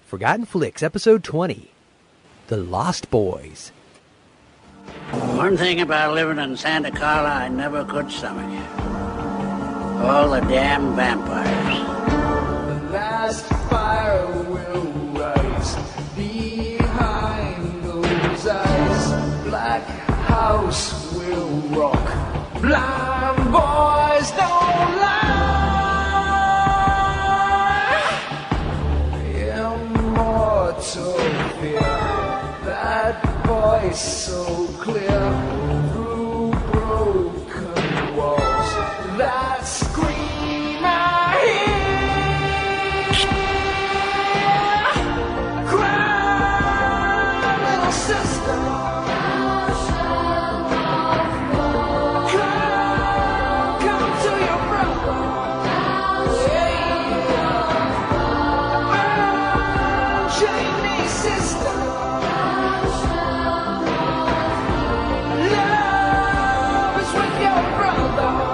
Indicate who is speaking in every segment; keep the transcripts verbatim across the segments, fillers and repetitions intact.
Speaker 1: Forgotten Flicks, Episode twenty, The Lost Boys.
Speaker 2: One thing about living in Santa Carla I never could stomach. All the damn vampires.
Speaker 3: The last fire will rise behind those eyes. Black house will rock. Blind boys don't lie. Immortal fear. That voice so clear through broken walls. That scream I hear. Cry, little sister. Come, come to your brother. Yeah. Unchain me, sister. Love is with your brother.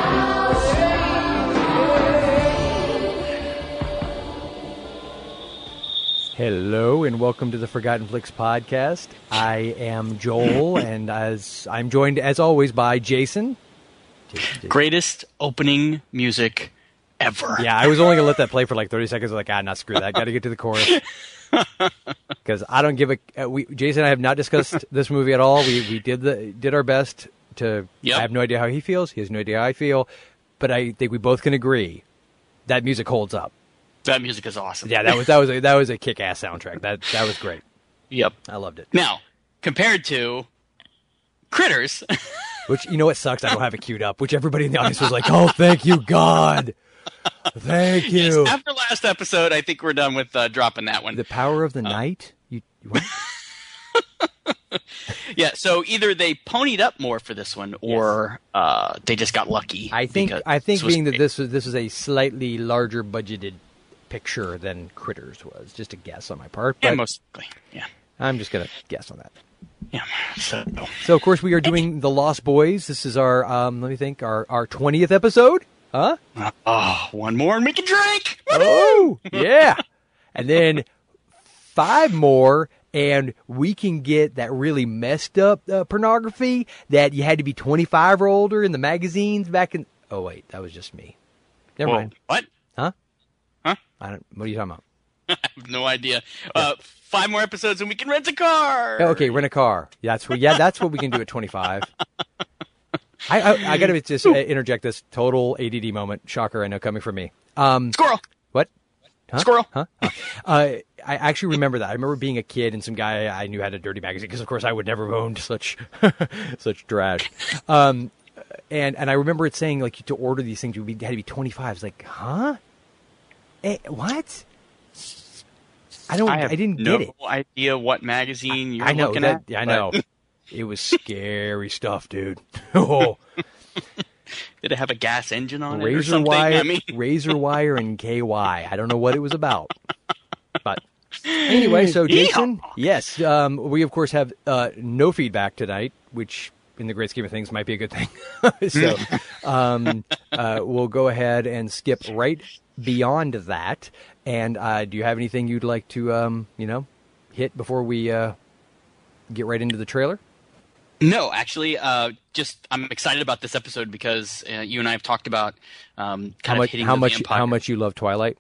Speaker 1: Hello and welcome to the Forgotten Flicks podcast. I am Joel, and as I'm joined as always by Jason. Jason.
Speaker 4: Greatest opening music ever.
Speaker 1: Yeah, I was only gonna let that play for like thirty seconds. I was like, ah, not screw that. Got to get to the chorus because I don't give a. Uh, we Jason and I have not discussed this movie at all. We we did the did our best to.
Speaker 4: Yep.
Speaker 1: I have no idea how he feels. He has no idea how I feel, but I think we both can agree that music holds up.
Speaker 4: That music is awesome.
Speaker 1: Yeah, that was that was a, that was a kick-ass soundtrack. That that was great.
Speaker 4: Yep.
Speaker 1: I loved it.
Speaker 4: Now, compared to Critters,
Speaker 1: Which, you know what sucks? I don't have it queued up, which everybody in the audience was like, oh, thank you, God. Thank you.
Speaker 4: yes, after last episode, I think we're done with uh, dropping that one.
Speaker 1: The Power of the Night? You, what?
Speaker 4: Yeah, so either they ponied up more for this one, or uh, they just got lucky.
Speaker 1: I think
Speaker 4: because
Speaker 1: I think
Speaker 4: this was
Speaker 1: being that
Speaker 4: great.
Speaker 1: this was this was a slightly larger budgeted picture than Critters was. Just a guess on my part.
Speaker 4: Yeah,
Speaker 1: But
Speaker 4: most likely. Yeah.
Speaker 1: I'm just going to guess on that.
Speaker 4: Yeah. So,
Speaker 1: So, of course, we are doing The Lost Boys. This is our, um, let me think, our, our twentieth episode. Huh?
Speaker 4: oh, one more and we can drink.
Speaker 1: Oh, yeah. And then five more, and we can get that really messed up uh, pornography that you had to be twenty-five or older in the magazines back in. Oh, wait, that was just me. Never
Speaker 4: Whoa,
Speaker 1: mind.
Speaker 4: what?
Speaker 1: Huh?
Speaker 4: Huh?
Speaker 1: I don't. What are you talking about?
Speaker 4: I have no idea. Uh, five more episodes and we can rent a car.
Speaker 1: Oh, okay, rent a car. Yeah, that's what. Yeah, that's what we can do at twenty-five. I I, I got to just uh, interject this total A D D moment. Shocker, I know, coming from me. Um,
Speaker 4: Squirrel.
Speaker 1: what? Huh?
Speaker 4: Squirrel.
Speaker 1: Huh? Huh. Uh, I actually remember that. I remember being a kid and some guy I knew had a dirty magazine because, of course, I would never have owned such such trash. Um, and and I remember it saying like to order these things you had to be twenty-five. I was like, huh? Eh, what? I don't.
Speaker 4: I
Speaker 1: I,
Speaker 4: have
Speaker 1: didn't
Speaker 4: no
Speaker 1: get it.
Speaker 4: idea what magazine you're
Speaker 1: I know
Speaker 4: looking
Speaker 1: that.
Speaker 4: at.
Speaker 1: I
Speaker 4: but
Speaker 1: know. It was scary stuff, dude. Oh,
Speaker 4: Did it have a gas engine on it or
Speaker 1: razor
Speaker 4: something?
Speaker 1: wire,
Speaker 4: I mean,
Speaker 1: razor wire, and K Y. I don't know what it was about, but anyway. So, Jason, yes, um, we of course have uh, no feedback tonight, which, in the great scheme of things, might be a good thing. So, um, uh, we'll go ahead and skip right beyond that. And uh, do you have anything you'd like to, um, you know, hit before we uh, get right into the trailer?
Speaker 4: no, actually, uh, just I'm excited about this episode because uh, you and I have talked about um, kind
Speaker 1: How
Speaker 4: of
Speaker 1: much?
Speaker 4: hitting
Speaker 1: How
Speaker 4: the
Speaker 1: much?
Speaker 4: vampire.
Speaker 1: How much you love Twilight?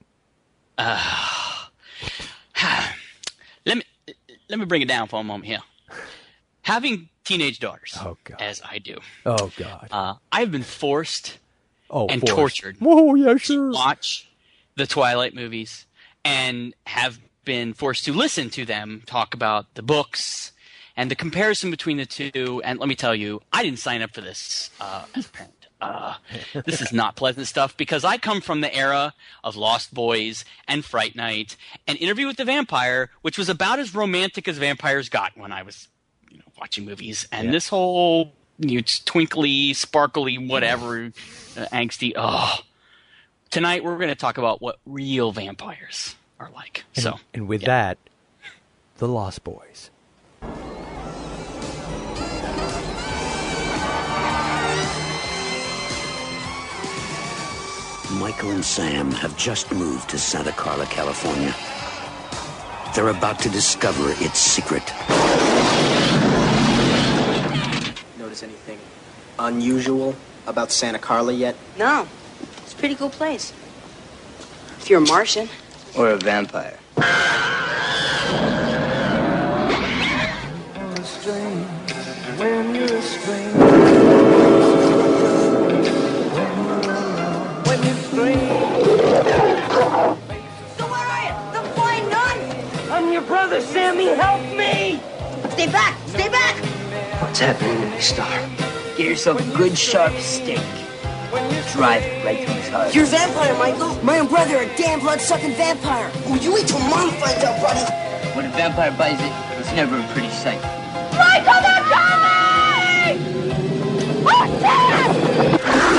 Speaker 4: Let me let me bring it down for a moment here. Having teenage daughters,
Speaker 1: Oh, God.
Speaker 4: as I do,
Speaker 1: Oh God.
Speaker 4: uh, I've been forced
Speaker 1: Oh,
Speaker 4: and
Speaker 1: forced.
Speaker 4: tortured
Speaker 1: Whoa, yeah,
Speaker 4: to
Speaker 1: sure.
Speaker 4: watch the Twilight movies and have been forced to listen to them talk about the books and the comparison between the two. And let me tell you, I didn't sign up for this uh, as a parent. Uh, this is not pleasant stuff because I come from the era of Lost Boys and Fright Night and Interview with the Vampire, which was about as romantic as vampires got when I was, you know, watching movies. And
Speaker 1: Yeah.
Speaker 4: this whole you know, twinkly, sparkly, whatever, uh, angsty. Oh, tonight we're going to talk about what real vampires are like.
Speaker 1: And,
Speaker 4: so,
Speaker 1: and with
Speaker 4: yeah.
Speaker 1: that, The Lost Boys.
Speaker 2: Michael and Sam have just moved to Santa Carla, California.
Speaker 5: They're about to discover its secret.
Speaker 6: Notice anything unusual about Santa Carla yet?
Speaker 7: No. It's a pretty cool place. If you're a Martian.
Speaker 6: Or a vampire.
Speaker 3: When you're a stranger, when you're free.
Speaker 7: So where are you? The flying nun?
Speaker 3: I'm your brother, Sammy. Help me!
Speaker 7: Stay back! Stay back!
Speaker 6: What's happening to me, Star? Get yourself a good sharp steak. Drive it right through his heart.
Speaker 7: You're a vampire, Michael. My own brother, a damn blood-sucking vampire. Oh, you wait till Mom finds out, buddy.
Speaker 6: When a vampire buys it, it's never a pretty sight.
Speaker 7: Michael, they're coming! Oh, shit!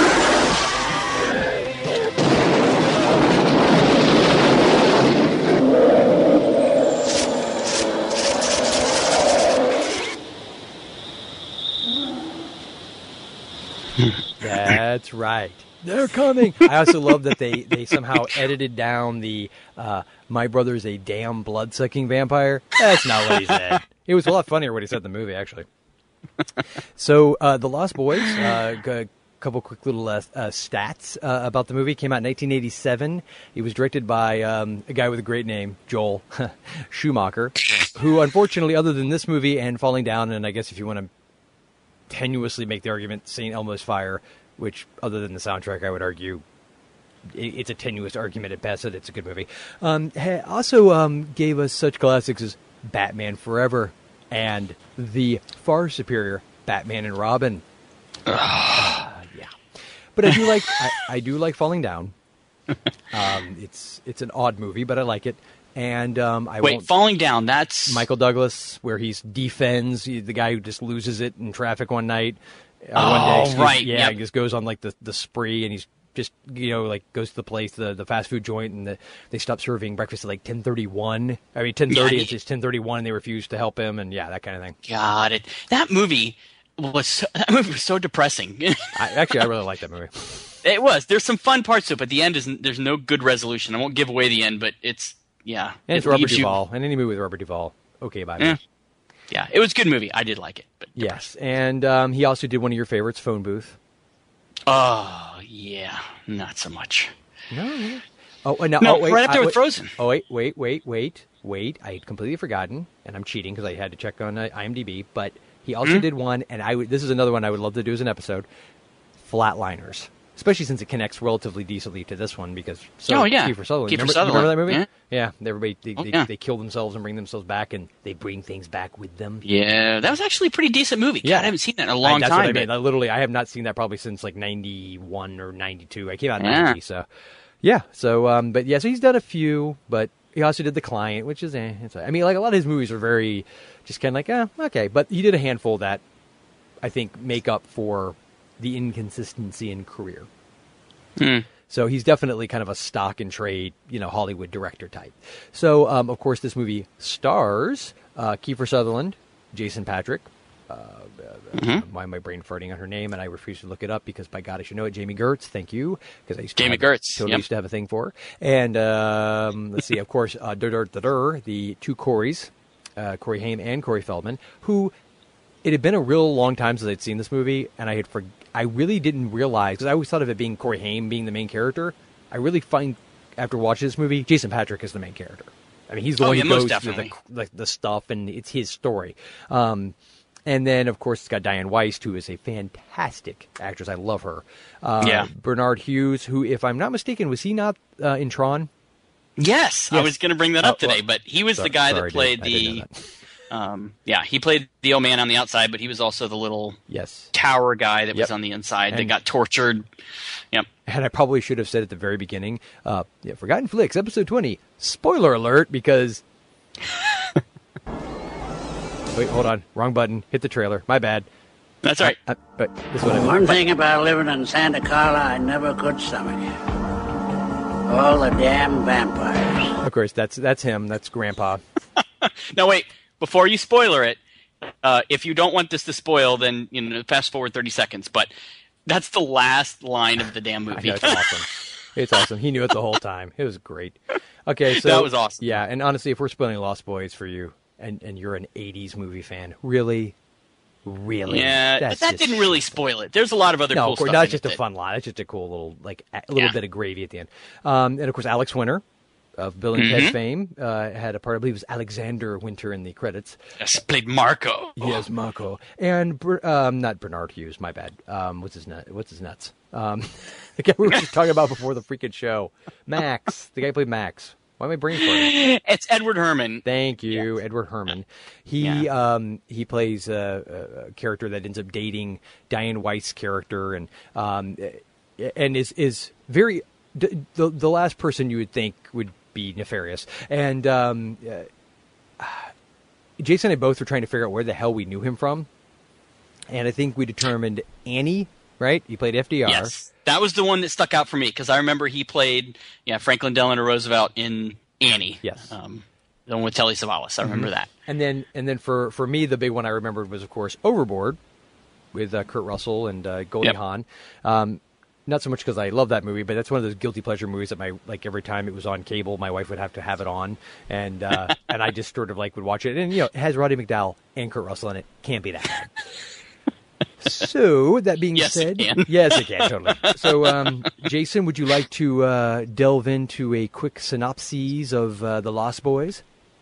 Speaker 1: That's right. They're coming. I also love that they, they somehow edited down the uh, "my brother's a damn blood-sucking vampire." That's not what he said. It was a lot funnier what he said in the movie, actually. So, uh, The Lost Boys, uh, a couple quick little uh, uh, stats uh, about the movie. Came out in nineteen eighty-seven. It was directed by um, a guy with a great name, Joel Schumacher, who unfortunately, other than this movie and Falling Down, and I guess if you want to tenuously make the argument, Saint Elmo's Fire, which, other than the soundtrack, I would argue it's a tenuous argument at best that it's a good movie. Um, also um, gave us such classics as Batman Forever and the far superior Batman and Robin. uh, yeah, but I do like I, I do like Falling Down. Um, it's it's an odd movie, but I like it. And um, I
Speaker 4: Wait,
Speaker 1: won't...
Speaker 4: Falling Down, that's...
Speaker 1: Michael Douglas, where he's defends, he, the guy who just loses it in traffic one night. Uh,
Speaker 4: oh,
Speaker 1: one day, excuse,
Speaker 4: right.
Speaker 1: Yeah,
Speaker 4: Yep.
Speaker 1: he just goes on like the, the spree, and he's just, you know, like goes to the place, the, the fast food joint, and the, they stop serving breakfast at like ten thirty-one. I mean, ten thirty,
Speaker 4: Yeah,
Speaker 1: it's just ten thirty-one, and they refuse to help him, and yeah, that kind of thing.
Speaker 4: Got it. That movie was so, that movie was so depressing.
Speaker 1: I, actually, I really like that movie.
Speaker 4: It was. There's some fun parts to it, but the end isn't. There's no good resolution. I won't give away the end, but it's yeah.
Speaker 1: And it's
Speaker 4: it
Speaker 1: Robert
Speaker 4: leaves you-
Speaker 1: Duvall, and any movie with Robert Duvall, okay by me.
Speaker 4: Yeah. Yeah, it was a good movie. I did like it. But
Speaker 1: Yes, and um, he also did one of your favorites, Phone Booth.
Speaker 4: oh yeah, not so much.
Speaker 1: No. Oh, uh, no,
Speaker 4: No,
Speaker 1: oh, wait,
Speaker 4: right up there
Speaker 1: I-
Speaker 4: with
Speaker 1: wait,
Speaker 4: Frozen.
Speaker 1: Oh, wait, wait, wait, wait, wait. I had completely forgotten, and I'm cheating because I had to check on uh, IMDb, but he also
Speaker 4: Hmm?
Speaker 1: did one, and I would, this is another one I would love to do as an episode, Flatliners. Especially since it connects relatively decently to this one, because so,
Speaker 4: Oh, yeah.
Speaker 1: Kiefer Sutherland.
Speaker 4: Kiefer
Speaker 1: remember,
Speaker 4: Sutherland,
Speaker 1: remember that movie?
Speaker 4: yeah.
Speaker 1: Yeah, everybody, they,
Speaker 4: Oh,
Speaker 1: they,
Speaker 4: yeah.
Speaker 1: they kill themselves and bring themselves back, and they bring things back with them.
Speaker 4: Yeah, that was actually a pretty decent movie.
Speaker 1: Yeah.
Speaker 4: God, I haven't seen that in a
Speaker 1: I-
Speaker 4: long
Speaker 1: that's
Speaker 4: time.
Speaker 1: what I mean.
Speaker 4: but-
Speaker 1: I literally, I have not seen that probably since like ninety-one or ninety-two. I came out in
Speaker 4: Yeah.
Speaker 1: ninety, so yeah. So, um, but yeah, so he's done a few, but he also did The Client, which is, eh, it's, I mean, like a lot of his movies are very just kind of like, eh, okay. But he did a handful that I think make up for the inconsistency in career.
Speaker 4: Hmm.
Speaker 1: So he's definitely kind of a stock and trade, you know, Hollywood director type. So, um, of course, this movie stars uh, Kiefer Sutherland, Jason Patric. Uh,
Speaker 4: Mm-hmm.
Speaker 1: Why am my brain farting on her name? And I refuse to look it up because, by God, I should know it. Jamie Gertz, thank you, because I used to
Speaker 4: Jamie
Speaker 1: have,
Speaker 4: Gertz,
Speaker 1: totally
Speaker 4: yep.
Speaker 1: used to have a thing for her. And um, let's see, of course, uh, dur, dur, dur, dur, the two Corys, uh, Corey Haim and Corey Feldman, who it had been a real long time since I'd seen this movie, and I had for, I really didn't realize, because I always thought of it being Corey Haim being the main character. I really find, after watching this movie, Jason Patric is the main character. I mean, he's the
Speaker 4: Oh,
Speaker 1: one
Speaker 4: yeah,
Speaker 1: who
Speaker 4: most
Speaker 1: goes
Speaker 4: definitely.
Speaker 1: through the, the, the stuff, and it's his story. Um, and then, of course, it's got Diane Weist, who is a fantastic actress. I love her. Uh,
Speaker 4: Yeah.
Speaker 1: Bernard Hughes, who, if I'm not mistaken, was he not uh, in Tron?
Speaker 4: Yes, I
Speaker 1: Yes.
Speaker 4: was going to bring that
Speaker 1: Oh,
Speaker 4: up today,
Speaker 1: well,
Speaker 4: but he was
Speaker 1: sorry-
Speaker 4: the guy
Speaker 1: sorry,
Speaker 4: that
Speaker 1: dude.
Speaker 4: played
Speaker 1: I didn't
Speaker 4: the.
Speaker 1: know that.
Speaker 4: Um, yeah, he played the old man on the outside, but he was also the little
Speaker 1: Yes.
Speaker 4: tower guy that
Speaker 1: Yep.
Speaker 4: was on the inside that
Speaker 1: And-
Speaker 4: got tortured. Yep.
Speaker 1: And I probably should have said at the very beginning, uh, yeah, Forgotten Flicks, episode twenty, spoiler alert, because... Wait, hold on. Wrong button. Hit the trailer. My bad.
Speaker 4: That's right.
Speaker 1: Uh, but this is what I meant.
Speaker 2: One thing about living in Santa Carla I never could stomach. All the damn vampires.
Speaker 1: Of course, that's that's him. That's Grandpa.
Speaker 4: Now wait, before you spoiler it, uh, if you don't want this to spoil, then you know fast forward thirty seconds. But that's the last line of the damn
Speaker 1: I
Speaker 4: movie.
Speaker 1: know, it's awesome. It's awesome. He knew it the whole time. It was great. Okay, so
Speaker 4: That was awesome.
Speaker 1: Yeah, and honestly, if we're spoiling Lost Boys for you, and, and you're an eighties movie fan, really, really,
Speaker 4: Yeah,
Speaker 1: that's
Speaker 4: but that
Speaker 1: just-
Speaker 4: didn't really spoil it. There's a lot of other
Speaker 1: No,
Speaker 4: cool
Speaker 1: of course,
Speaker 4: stuff.
Speaker 1: not
Speaker 4: in
Speaker 1: just
Speaker 4: it
Speaker 1: a
Speaker 4: that-
Speaker 1: fun line. It's just a cool little, like, a little
Speaker 4: Yeah.
Speaker 1: bit of gravy at the end. Um, and of course, Alex Winter of Bill and
Speaker 4: Mm-hmm.
Speaker 1: Ted's fame uh, had a part. I believe it was Alexander Winter in the credits.
Speaker 4: Yes, played Marco.
Speaker 1: Yes, Marco, and Ber- um, not Bernard Hughes. My bad. Um, what's his nut? What's his nuts? Um, the guy we were just talking about before the freaking show, Max. The guy who played Max. Why am I brain farting?
Speaker 4: It's Edward Herman.
Speaker 1: Thank you, Edward Herman. He
Speaker 4: Yeah.
Speaker 1: um, he plays a, a character that ends up dating Diane Weist's character, and um, and is is very the the last person you would think would be nefarious. And um, uh, Jason and I both were trying to figure out where the hell we knew him from, and I think we determined Annie. Right? He played F D R.
Speaker 4: Yes, that was the one that stuck out for me because I remember he played yeah Franklin Delano Roosevelt in Annie.
Speaker 1: Yes.
Speaker 4: um, the one with Telly Savalas. I remember that.
Speaker 1: And then, and then for, for me, the big one I remembered was, of course, Overboard with uh, Kurt Russell and uh, Goldie
Speaker 4: Yep.
Speaker 1: Hawn. Um, not so much because I love that movie, but that's one of those guilty pleasure movies that my like every time it was on cable, my wife would have to have it on, and uh, and I just sort of like would watch it. And you know, it has Roddy McDowall and Kurt Russell in it. Can't be that bad. So that being
Speaker 4: Yes, it
Speaker 1: said,
Speaker 4: can.
Speaker 1: yes, it can totally. So, um, Jason, would you like to uh, delve into a quick synopsis of uh, the Lost Boys?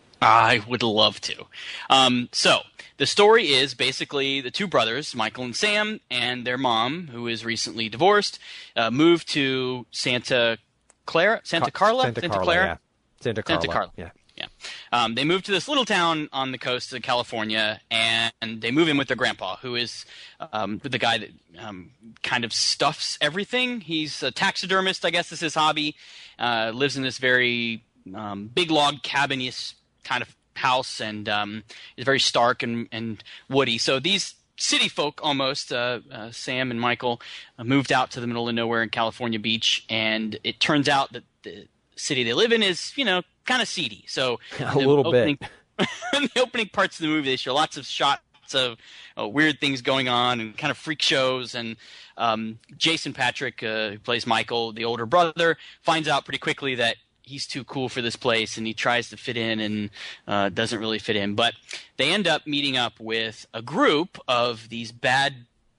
Speaker 4: I would love to. Um, so the story is basically the two brothers, Michael and Sam, and their mom, who is recently divorced, uh, moved to Santa Clara, Santa Carla,
Speaker 1: Santa, Carla,
Speaker 4: Clara,
Speaker 1: yeah. Santa Carla,
Speaker 4: Santa Carla.
Speaker 1: yeah.
Speaker 4: Yeah. Um, they moved to this little town on the coast of California, and they move in with their grandpa, who is um, the guy that um, kind of stuffs everything. He's a taxidermist, I guess is his hobby. Uh, lives in this very um, big log cabin-y kind of house, and um, is very stark and, and woody. So these city folk almost, uh, uh, Sam and Michael, uh, moved out to the middle of nowhere in California Beach, and it turns out that the city they live in is, you know, kind of seedy. So
Speaker 1: A
Speaker 4: the
Speaker 1: little
Speaker 4: opening,
Speaker 1: bit.
Speaker 4: in the opening parts of the movie, they show lots of shots of uh, weird things going on and kind of freak shows. And um, Jason Patrick, uh, who plays Michael, the older brother, finds out pretty quickly that he's too cool for this place, and he tries to fit in and uh, doesn't really fit in. But they end up meeting up with a group of these bad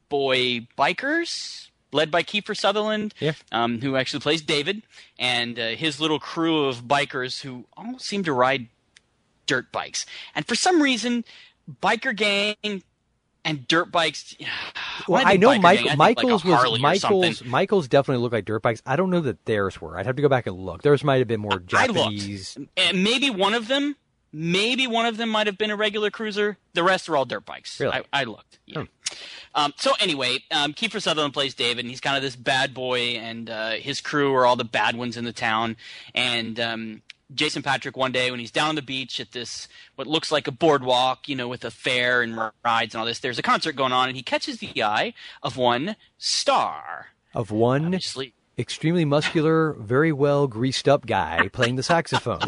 Speaker 4: boy bikers, led by Kiefer Sutherland,
Speaker 1: Yeah.
Speaker 4: um, who actually plays David, and uh, his little crew of bikers who almost seem to ride dirt bikes. And for some reason, biker gang and dirt bikes.
Speaker 1: Well,
Speaker 4: when
Speaker 1: I
Speaker 4: think
Speaker 1: know
Speaker 4: biker
Speaker 1: Michael,
Speaker 4: gang, I think
Speaker 1: Michael's
Speaker 4: like a Harley
Speaker 1: was
Speaker 4: or
Speaker 1: Michael's
Speaker 4: something.
Speaker 1: Michael's definitely looked like dirt bikes. I don't know that theirs were. I'd have to go back and look. Theirs might have been more
Speaker 4: I looked.
Speaker 1: Japanese.
Speaker 4: And maybe one of them, maybe one of them might have been a regular cruiser. The rest are all dirt bikes.
Speaker 1: Really?
Speaker 4: I, I looked. Yeah. Um, so anyway, um, Kiefer Sutherland plays David, and he's kind of this bad boy, and uh, his crew are all the bad ones in the town. And um, Jason Patrick, one day when he's down on the beach at this what looks like a boardwalk, you know, with a fair and rides and all this, there's a concert going on, and he catches the eye of one Star.
Speaker 1: Of one
Speaker 4: Obviously,
Speaker 1: extremely muscular, very well greased up guy playing the saxophone.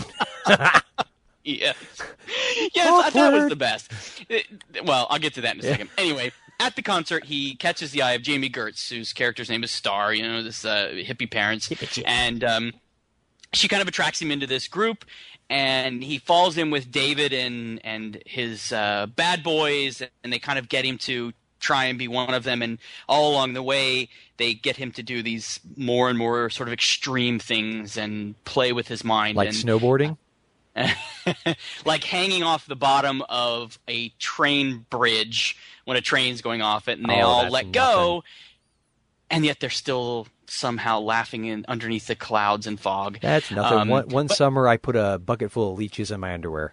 Speaker 4: yes. Yes, I thought it was
Speaker 1: Awkward.
Speaker 4: the best. It- well, I'll get to that in a second. Anyway, at the concert, he catches the eye of Jamie Gertz, whose character's name is Star, you know, this uh, hippie parents. And um, she kind of attracts him into this group, and he falls in with David and, and his uh, bad boys, and they kind of get him to try and be one of them. And all along the way, they get him to do these more and more sort of extreme things and play with his mind.
Speaker 1: Like
Speaker 4: and,
Speaker 1: snowboarding?
Speaker 4: like hanging off the bottom of a train bridge when a train's going off it, and they
Speaker 1: Oh,
Speaker 4: all
Speaker 1: that's
Speaker 4: let go, and yet they're still somehow laughing in underneath the clouds and fog.
Speaker 1: That's nothing.
Speaker 4: Um,
Speaker 1: one one
Speaker 4: but-
Speaker 1: summer, I put a bucket full of leeches in my underwear.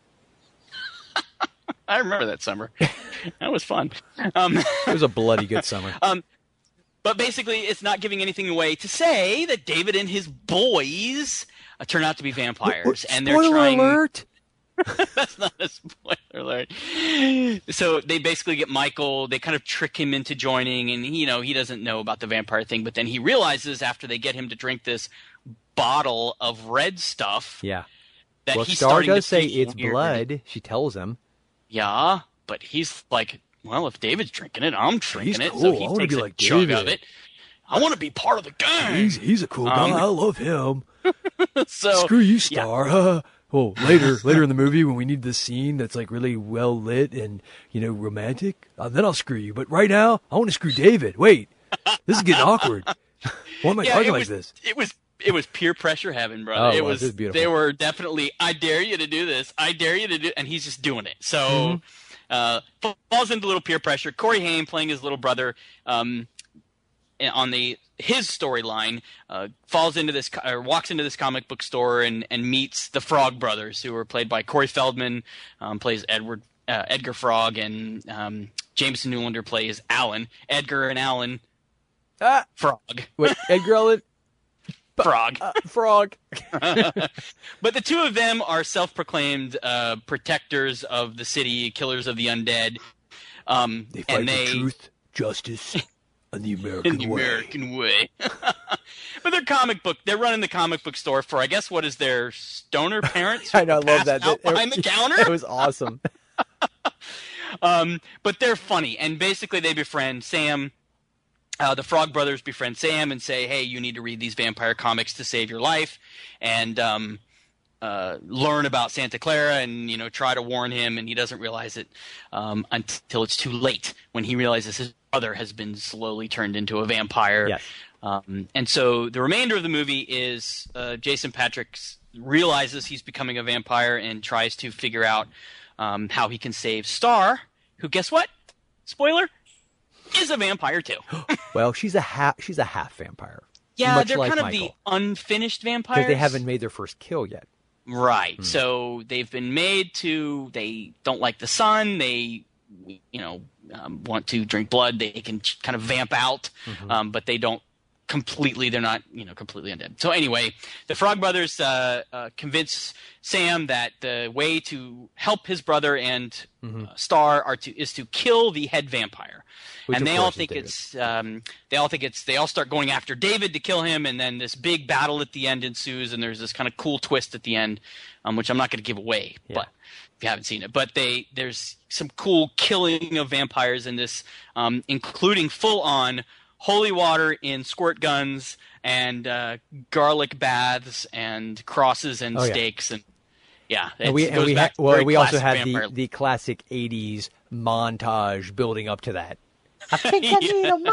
Speaker 4: I remember that summer. That was fun. Um,
Speaker 1: It was a bloody good summer.
Speaker 4: but basically, it's not giving anything away to say that David and his boys uh, turn out to be vampires, and they're
Speaker 1: Spoiler
Speaker 4: trying.
Speaker 1: alert!
Speaker 4: That's not a spoiler alert. So they basically get Michael, they kind of trick him into joining, and you know, he doesn't know about the vampire thing, but then he realizes after they get him to drink this bottle of red stuff
Speaker 1: Yeah.
Speaker 4: that
Speaker 1: Well,
Speaker 4: he's
Speaker 1: Star
Speaker 4: starting
Speaker 1: does
Speaker 4: to
Speaker 1: say
Speaker 4: feel
Speaker 1: it's
Speaker 4: weird.
Speaker 1: blood. She tells him.
Speaker 4: Yeah, but he's like, well, if David's drinking it, I'm drinking
Speaker 1: He's
Speaker 4: it.
Speaker 1: cool.
Speaker 4: So
Speaker 1: I
Speaker 4: he
Speaker 1: wanna
Speaker 4: takes
Speaker 1: be
Speaker 4: a
Speaker 1: like
Speaker 4: chug
Speaker 1: David.
Speaker 4: of it. I want to be part of the gang.
Speaker 1: He's he's a cool guy.
Speaker 4: Um,
Speaker 1: I love him.
Speaker 4: So
Speaker 1: Screw you,
Speaker 4: yeah.
Speaker 1: Star. Huh? Oh, later, later in the movie when we need this scene that's like really well lit and you know romantic, uh, then I'll screw you. But right now, I want to screw David. Wait, this is getting awkward. Why am I
Speaker 4: Yeah,
Speaker 1: talking
Speaker 4: it
Speaker 1: like
Speaker 4: was,
Speaker 1: this?
Speaker 4: It was it was peer pressure heaven, brother.
Speaker 1: Oh,
Speaker 4: it
Speaker 1: it
Speaker 4: was,
Speaker 1: was. It was beautiful.
Speaker 4: They were definitely, I dare you to do this. I dare you to do, and he's just doing it. So
Speaker 1: Mm-hmm.
Speaker 4: uh, falls into a little peer pressure. Corey Haim playing his little brother um, on the his storyline uh, falls into this or walks into this comic book store and, and meets the Frog Brothers, who are played by Corey Feldman, um, plays Edward uh, Edgar Frog, and um, Jameson Newlander plays Alan. Edgar and Alan
Speaker 1: Ah,
Speaker 4: Frog.
Speaker 1: wait, Edgar Allan
Speaker 4: Frog.
Speaker 1: uh, Frog.
Speaker 4: But the two of them are self-proclaimed uh, protectors of the city, killers of the undead. Um,
Speaker 1: They fight
Speaker 4: and they
Speaker 1: for truth, justice, and the American
Speaker 4: in the
Speaker 1: way.
Speaker 4: American way. But they're comic book. They're running the comic book store for, I guess, what is their stoner parents?
Speaker 1: I know, I love
Speaker 4: passed
Speaker 1: that.
Speaker 4: out
Speaker 1: That-
Speaker 4: behind the
Speaker 1: It
Speaker 4: counter.
Speaker 1: was awesome.
Speaker 4: Um, but they're funny, and basically they befriend Sam. Uh, the Frog Brothers befriend Sam and say, "Hey, you need to read these vampire comics to save your life," and um, uh, learn about Santa Clara, and you know, try to warn him, and he doesn't realize it um, until it's too late when he realizes his brother has been slowly turned into a vampire.
Speaker 1: Yes.
Speaker 4: Um, and so the remainder of the movie is uh, Jason Patrick realizes he's becoming a vampire and tries to figure out um, how he can save Star, who, guess what? Spoiler, is a vampire too.
Speaker 1: Well, she's a half. She's a half vampire.
Speaker 4: Yeah,
Speaker 1: much
Speaker 4: they're
Speaker 1: like
Speaker 4: kind of
Speaker 1: Michael,
Speaker 4: the unfinished vampires.
Speaker 1: because they haven't made their first kill yet.
Speaker 4: Right.
Speaker 1: Hmm.
Speaker 4: So they've been made to. They don't like the sun. They, you know, um, want to drink blood. They can kind of vamp out,
Speaker 1: Mm-hmm.
Speaker 4: um, but they don't completely. They're not, you know, completely undead. So anyway, the Frog Brothers uh, uh, convince Sam that the way to help his brother and
Speaker 1: Mm-hmm.
Speaker 4: uh, Star are to is to kill the head vampire.
Speaker 1: Which,
Speaker 4: and
Speaker 1: of
Speaker 4: they all
Speaker 1: course, is
Speaker 4: think
Speaker 1: David.
Speaker 4: it's um, they all think it's they all start going after David to kill him, and then this big battle at the end ensues, and there's this kind of cool twist at the end, um, which I'm not going to give away,
Speaker 1: Yeah.
Speaker 4: but if you haven't seen it, but they there's some cool killing of vampires in this, um, including full on holy water in squirt guns and uh, garlic baths and crosses and
Speaker 1: Oh, yeah.
Speaker 4: stakes and yeah,
Speaker 1: And
Speaker 4: it's-
Speaker 1: we
Speaker 4: it
Speaker 1: and
Speaker 4: goes
Speaker 1: we, ha-
Speaker 4: back to
Speaker 1: well,
Speaker 4: very
Speaker 1: we also
Speaker 4: classic
Speaker 1: had the,
Speaker 4: vampire-
Speaker 1: the classic eighties montage building up to that. I think I need a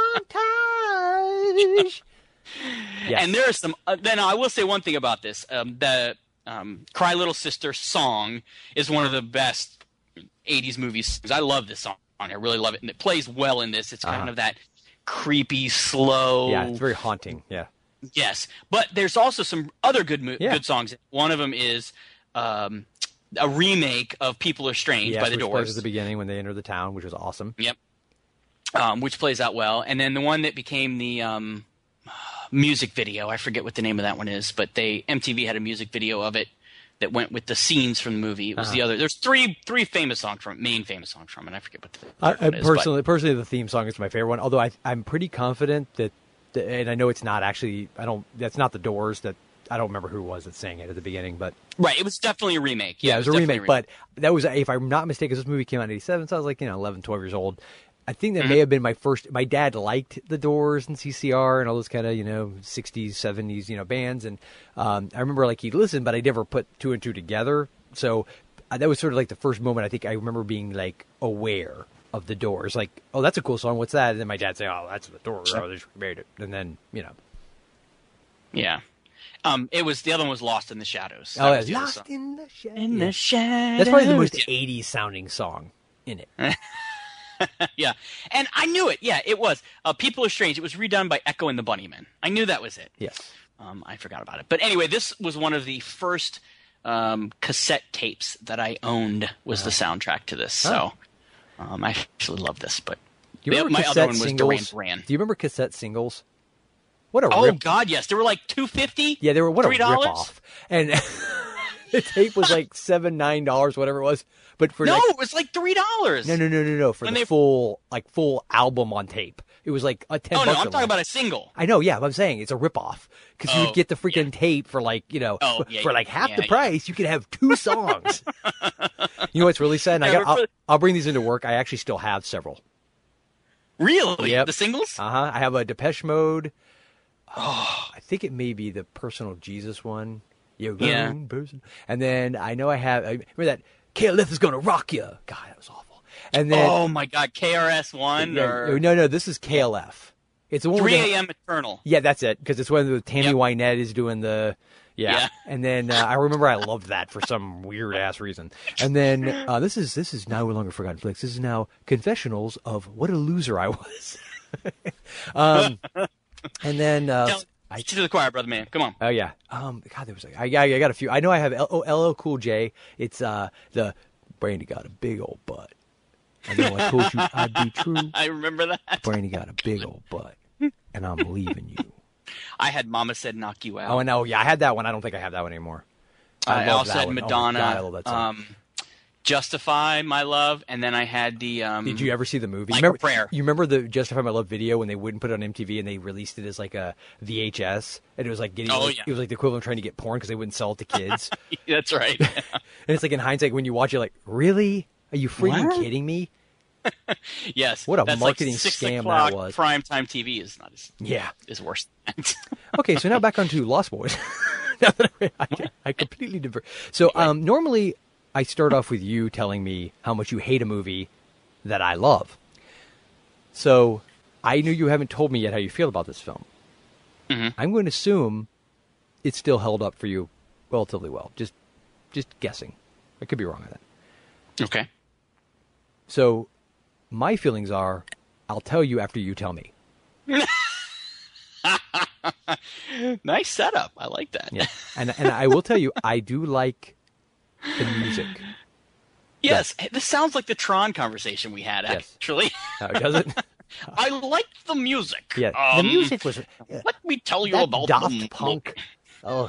Speaker 1: montage. Yes.
Speaker 4: And there are some. Uh, then I will say one thing about this: um, the um, "Cry Little Sister" song is one of the best eighties movies. I love this song. I really love it, and it plays well in this. It's kind
Speaker 1: Uh-huh.
Speaker 4: of that creepy, slow.
Speaker 1: Yeah, it's very haunting. Yeah.
Speaker 4: Yes, but there's also some other good mo-
Speaker 1: Yeah.
Speaker 4: good songs. One of them is um, a remake of "People Are Strange"
Speaker 1: Yes,
Speaker 4: by the
Speaker 1: which plays
Speaker 4: Doors.
Speaker 1: at the beginning when they enter the town, which was awesome.
Speaker 4: Yep. Um, which plays out well. And then the one that became the um, music video, I forget what the name of that one is, but they M T V had a music video of it that went with the scenes from the movie. It was
Speaker 1: Uh-huh.
Speaker 4: the other. There's three three famous songs from it, main famous songs from it. I forget what the
Speaker 1: I,
Speaker 4: third
Speaker 1: I
Speaker 4: one is, but-
Speaker 1: personally, personally, the theme song is my favorite one. Although I, I'm pretty confident that, that, and I know it's not actually. I don't. That's not the Doors. That I don't remember who it was that sang it at the beginning, but
Speaker 4: right, it was definitely a remake.
Speaker 1: yeah, it was a
Speaker 4: definitely
Speaker 1: remake. But that was, if I'm not mistaken, this movie came out in eighty-seven, so I was like, you know, eleven, twelve years old. I think that
Speaker 4: Mm-hmm.
Speaker 1: may have been my first. My dad liked the Doors and C C R and all those kind of, you know, sixties, seventies, you know, bands, and um, I remember like he'd listen, but I never put two and two together. So uh, that was sort of like the first moment I think I remember being like aware of the Doors. Like, oh, that's a cool song. What's that? And then my dad say, oh, that's the Doors. Oh, they just made it. And then, you know,
Speaker 4: yeah. Um, it was the other one was Lost in the Shadows. That
Speaker 1: oh,
Speaker 4: was the other
Speaker 1: Lost
Speaker 4: song.
Speaker 1: in the Shadows.
Speaker 4: in the shadows.
Speaker 1: That's probably the most
Speaker 4: Yeah.
Speaker 1: eighties sounding song in it.
Speaker 4: Yeah, and I knew it. Yeah, it was. Uh, People Are Strange. It was redone by Echo and the Bunnymen. I knew that was it.
Speaker 1: Yes.
Speaker 4: Um, I forgot about it. But anyway, this was one of the first um, cassette tapes that I owned. Was the soundtrack to this. So um, I actually love this. But
Speaker 1: Do you
Speaker 4: the-
Speaker 1: remember
Speaker 4: my
Speaker 1: cassette
Speaker 4: other one was
Speaker 1: singles?
Speaker 4: Duran Duran.
Speaker 1: Do you remember cassette singles? What a
Speaker 4: Oh
Speaker 1: rip!
Speaker 4: God, yes, they were like two fifty.
Speaker 1: Yeah, they were what a
Speaker 4: three
Speaker 1: rip
Speaker 4: dollars.
Speaker 1: off. And the tape was like seven, nine dollars, whatever it was. But for
Speaker 4: No,
Speaker 1: like,
Speaker 4: it was like three dollars.
Speaker 1: no, no, no, no, no, for
Speaker 4: When
Speaker 1: the
Speaker 4: they-
Speaker 1: full like full album on tape, it was like a ten.
Speaker 4: Oh no,
Speaker 1: bucks
Speaker 4: I'm
Speaker 1: or
Speaker 4: talking
Speaker 1: less.
Speaker 4: about a single.
Speaker 1: I know, yeah, but I'm saying it's a ripoff because you
Speaker 4: Oh,
Speaker 1: would get the freaking tape for like you know
Speaker 4: Oh,
Speaker 1: for,
Speaker 4: yeah,
Speaker 1: for like half
Speaker 4: yeah,
Speaker 1: the
Speaker 4: yeah.
Speaker 1: price. You could have two songs. You know what's really sad? And I
Speaker 4: Yeah,
Speaker 1: got,
Speaker 4: but
Speaker 1: I'll,
Speaker 4: for-
Speaker 1: I'll bring these into work. I actually still have several.
Speaker 4: Really?
Speaker 1: Yep.
Speaker 4: The singles?
Speaker 1: Uh huh. I have a Depeche Mode. Oh, I think it may be the Personal Jesus one. You're
Speaker 4: Yeah.
Speaker 1: grown person. And then I know I have. I remember that K L F is gonna rock you. God, that was awful. And then
Speaker 4: Oh my God, K R S One
Speaker 1: yeah,
Speaker 4: or
Speaker 1: no, no, this is K L F. It's the one
Speaker 4: three
Speaker 1: where they-
Speaker 4: A M Eternal.
Speaker 1: Yeah, that's it. Because it's when Tammy
Speaker 4: Yep.
Speaker 1: Wynette is doing the. Yeah.
Speaker 4: Yeah.
Speaker 1: And then uh, I remember I loved that for some weird ass reason. And then uh, this is this is now no longer Forgotten Flicks. This is now Confessionals of What a Loser I Was. um, and then uh,
Speaker 4: Tell-
Speaker 1: I
Speaker 4: Teach to the choir, brother man. Come on.
Speaker 1: oh yeah. Um, God, there was like, I, I I got a few. I know I have L- oh, L L Cool J. It's uh the Brandy got a big old butt. I know I told you I'd be true.
Speaker 4: I remember that.
Speaker 1: Brandy got a big old butt, and I'm leaving you.
Speaker 4: I had Mama Said Knock You Out.
Speaker 1: Oh, and no, yeah, I had that one. I don't think I have that one anymore.
Speaker 4: I,
Speaker 1: love
Speaker 4: also
Speaker 1: that
Speaker 4: had
Speaker 1: one. Oh my
Speaker 4: Madonna.
Speaker 1: God, I love that song.
Speaker 4: Um, Justify My Love, and then I had the. Um,
Speaker 1: Did you ever see the movie?
Speaker 4: Like
Speaker 1: you remember,
Speaker 4: a Prayer.
Speaker 1: You remember the Justify My Love video when they wouldn't put it on M T V and they released it as like a V H S, and it was like getting,
Speaker 4: Oh,
Speaker 1: like,
Speaker 4: yeah.
Speaker 1: it was like the equivalent of trying to get porn because they wouldn't sell it to kids.
Speaker 4: That's right.
Speaker 1: And it's like in hindsight when you watch it, like, really? Are you freaking
Speaker 4: What?
Speaker 1: kidding me?
Speaker 4: Yes.
Speaker 1: What a
Speaker 4: that's
Speaker 1: marketing
Speaker 4: like six
Speaker 1: scam that
Speaker 4: o'clock
Speaker 1: was.
Speaker 4: Primetime T V is not as
Speaker 1: Yeah.
Speaker 4: is worse than that.
Speaker 1: Okay, so now back onto Lost Boys. Now that I, I, I completely diver. So um, normally I start off with you telling me how much you hate a movie that I love. So I know you haven't told me yet how you feel about this film.
Speaker 4: Mm-hmm.
Speaker 1: I'm going to assume it's still held up for you relatively well. Just, just guessing. I could be wrong on that.
Speaker 4: Okay.
Speaker 1: So my feelings are, I'll tell you after you tell me.
Speaker 4: Nice setup. I like that.
Speaker 1: Yeah, and and I will tell you, I do like the music.
Speaker 4: Yes. This sounds like the Tron conversation we had,
Speaker 1: Yes.
Speaker 4: actually.
Speaker 1: Oh, does it?
Speaker 4: I liked the music.
Speaker 1: Yeah,
Speaker 4: Um,
Speaker 1: the music was.
Speaker 4: Let me tell you
Speaker 1: That
Speaker 4: about
Speaker 1: Daft
Speaker 4: the
Speaker 1: Punk. Oh.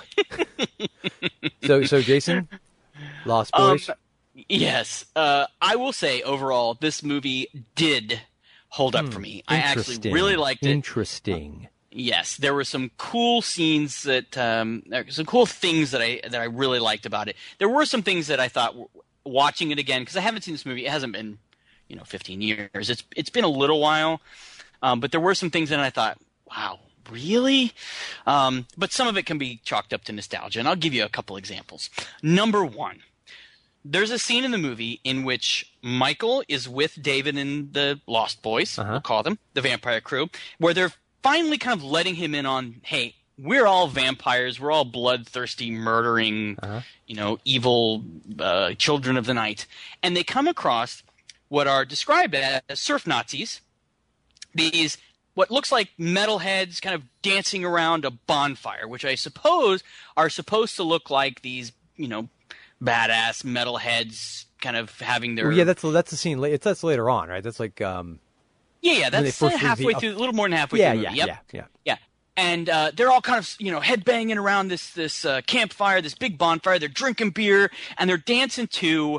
Speaker 1: so so Jason, Lost Boys.
Speaker 4: Um, yes. Uh, I will say overall, this movie did hold up for me. I actually
Speaker 1: Hmm. Interesting.
Speaker 4: really liked it.
Speaker 1: Interesting.
Speaker 4: Yes, there were some cool scenes that, um, there were some cool things that I that I really liked about it. There were some things that I thought, watching it again, because I haven't seen this movie. It hasn't been, you know, fifteen years. It's it's been a little while, um, but there were some things that I thought, wow, really? Um, but some of it can be chalked up to nostalgia, and I'll give you a couple examples. Number one. There's a scene in the movie in which Michael is with David and the Lost Boys,
Speaker 1: Uh-huh.
Speaker 4: we'll call them, the vampire crew, where they're finally kind of letting him in on, hey, we're all vampires, we're all bloodthirsty, murdering,
Speaker 1: Uh-huh.
Speaker 4: you know, evil uh, children of the night. And they come across what are described as surf Nazis, these what looks like metalheads kind of dancing around a bonfire, which I suppose are supposed to look like these, you know, badass metalheads kind of having their
Speaker 1: Well, yeah, that's that's the scene. la- It's that's later on, right? That's like um.
Speaker 4: yeah yeah
Speaker 1: they
Speaker 4: that's
Speaker 1: first
Speaker 4: uh, halfway
Speaker 1: reveal-
Speaker 4: through, a little more than halfway
Speaker 1: Yeah,
Speaker 4: through the
Speaker 1: yeah,
Speaker 4: movie. Yep.
Speaker 1: yeah, yeah.
Speaker 4: Yeah, and uh, they're all kind of, you know, headbanging around this this uh, campfire, this big bonfire. They're drinking beer and they're dancing to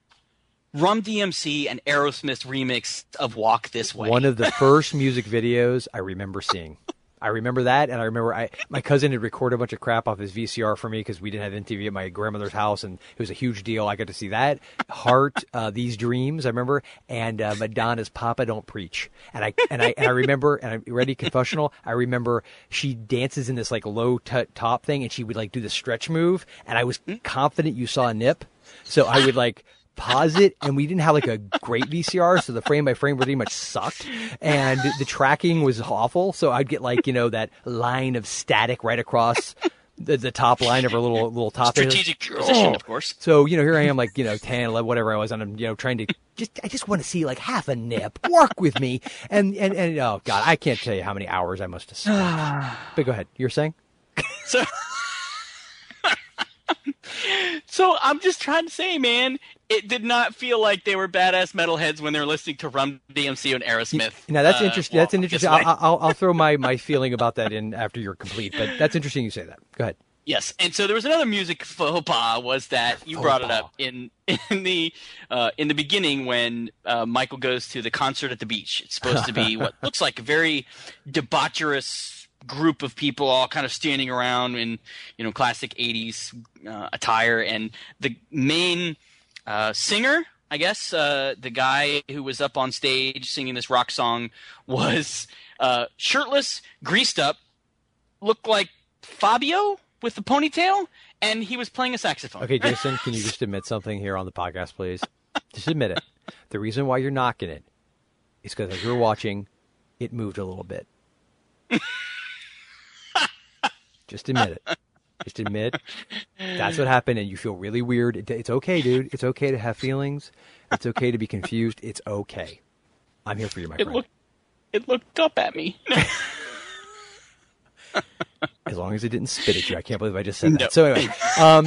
Speaker 4: Rum D M C and Aerosmith's remix of "Walk This Way."
Speaker 1: One of the first music videos I remember seeing. I remember that, and I remember I my cousin had recorded a bunch of crap off his V C R for me because we didn't have M T V at my grandmother's house, and it was a huge deal. I got to see that Heart, uh, These Dreams, I remember, and uh, Madonna's "Papa Don't Preach," and I and I and I remember, and I ready confessional. I remember she dances in this like low t- top thing, and she would like do the stretch move, and I was confident you saw a nip, so I would like. Pause it, and we didn't have like a great V C R, so the frame by frame pretty much sucked, and the tracking was awful. So I'd get like, you know, that line of static right across the, the top line of her little little top
Speaker 4: strategic position, of course.
Speaker 1: So you know, here I am, like, you know, ten, eleven, whatever I was, and I'm, you know, trying to just I just want to see like half a nip. Work with me, and and and oh god, I can't tell you how many hours I must have spent. But go ahead, you're saying.
Speaker 4: So, so I'm just trying to say, man, it did not feel like they were badass metalheads when they were listening to Rum D M C and Aerosmith.
Speaker 1: Now that's
Speaker 4: uh,
Speaker 1: interesting. That's an
Speaker 4: Walk This
Speaker 1: interesting. I'll,
Speaker 4: Way.
Speaker 1: I'll I'll throw my my feeling about that in after you're complete. But that's interesting you say that. Go ahead.
Speaker 4: Yes, and so there was another music faux pas was that you
Speaker 1: Faux
Speaker 4: brought it
Speaker 1: pas.
Speaker 4: up in in the uh, in the beginning when uh, Michael goes to the concert at the beach. It's supposed to be what looks like a very debaucherous group of people all kind of standing around in, you know, classic eighties uh, attire, and the main uh, singer I guess uh, the guy who was up on stage singing this rock song was uh, shirtless, greased up, looked like Fabio with the ponytail, and he was playing a saxophone.
Speaker 1: Okay, Jason, can you just admit something here on the podcast, please? Just admit it. The reason why you're knocking it is because as you were watching, it moved a little bit. Just admit it. Just admit that's what happened, and you feel really weird. It, it's okay, dude. It's okay to have feelings. It's okay to be confused. It's okay. I'm here for you, my
Speaker 4: It
Speaker 1: friend.
Speaker 4: looked, it looked up at me.
Speaker 1: As long as it didn't spit at you. I can't believe I just said that.
Speaker 4: No.
Speaker 1: So anyway, um,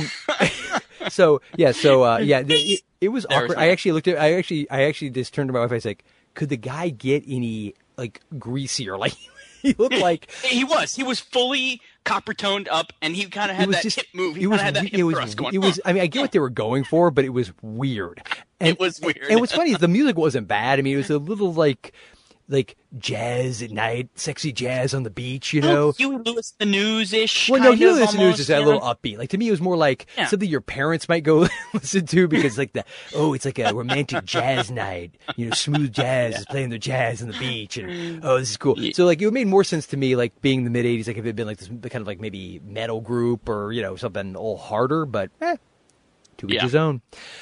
Speaker 1: so yeah, so uh, yeah, the, it, it was
Speaker 4: There was
Speaker 1: awkward.
Speaker 4: my-
Speaker 1: I actually looked at, I actually, I actually just turned to my wife. I was like, could the guy get any like greasier? Like he looked like
Speaker 4: He was. He was fully copper toned up, and he kind of
Speaker 1: it
Speaker 4: had
Speaker 1: was
Speaker 4: that
Speaker 1: just,
Speaker 4: hip move. He
Speaker 1: it was,
Speaker 4: kind of had that
Speaker 1: it
Speaker 4: hip
Speaker 1: was,
Speaker 4: thrust going.
Speaker 1: it was. I mean, I get what they were going for, but it was weird. And,
Speaker 4: It was weird.
Speaker 1: And what's funny is the music wasn't bad. I mean, it was a little like. Like jazz at night, sexy jazz on the beach, you know.
Speaker 4: Oh, Huey Lewis the News ish.
Speaker 1: Well, no,
Speaker 4: kind
Speaker 1: Huey
Speaker 4: of
Speaker 1: Lewis the News
Speaker 4: almost,
Speaker 1: is a
Speaker 4: yeah.
Speaker 1: little upbeat. Like to me, it was more like
Speaker 4: Yeah.
Speaker 1: something your parents might go listen to because, like the oh, it's like a romantic jazz night. You know, smooth jazz is playing the jazz on the beach, and oh, this is cool. So like, it made more sense to me, like being the mid eighties, like if it had been like this kind of like maybe metal group or you know something a little harder, but eh, to each
Speaker 4: Yeah.
Speaker 1: his own.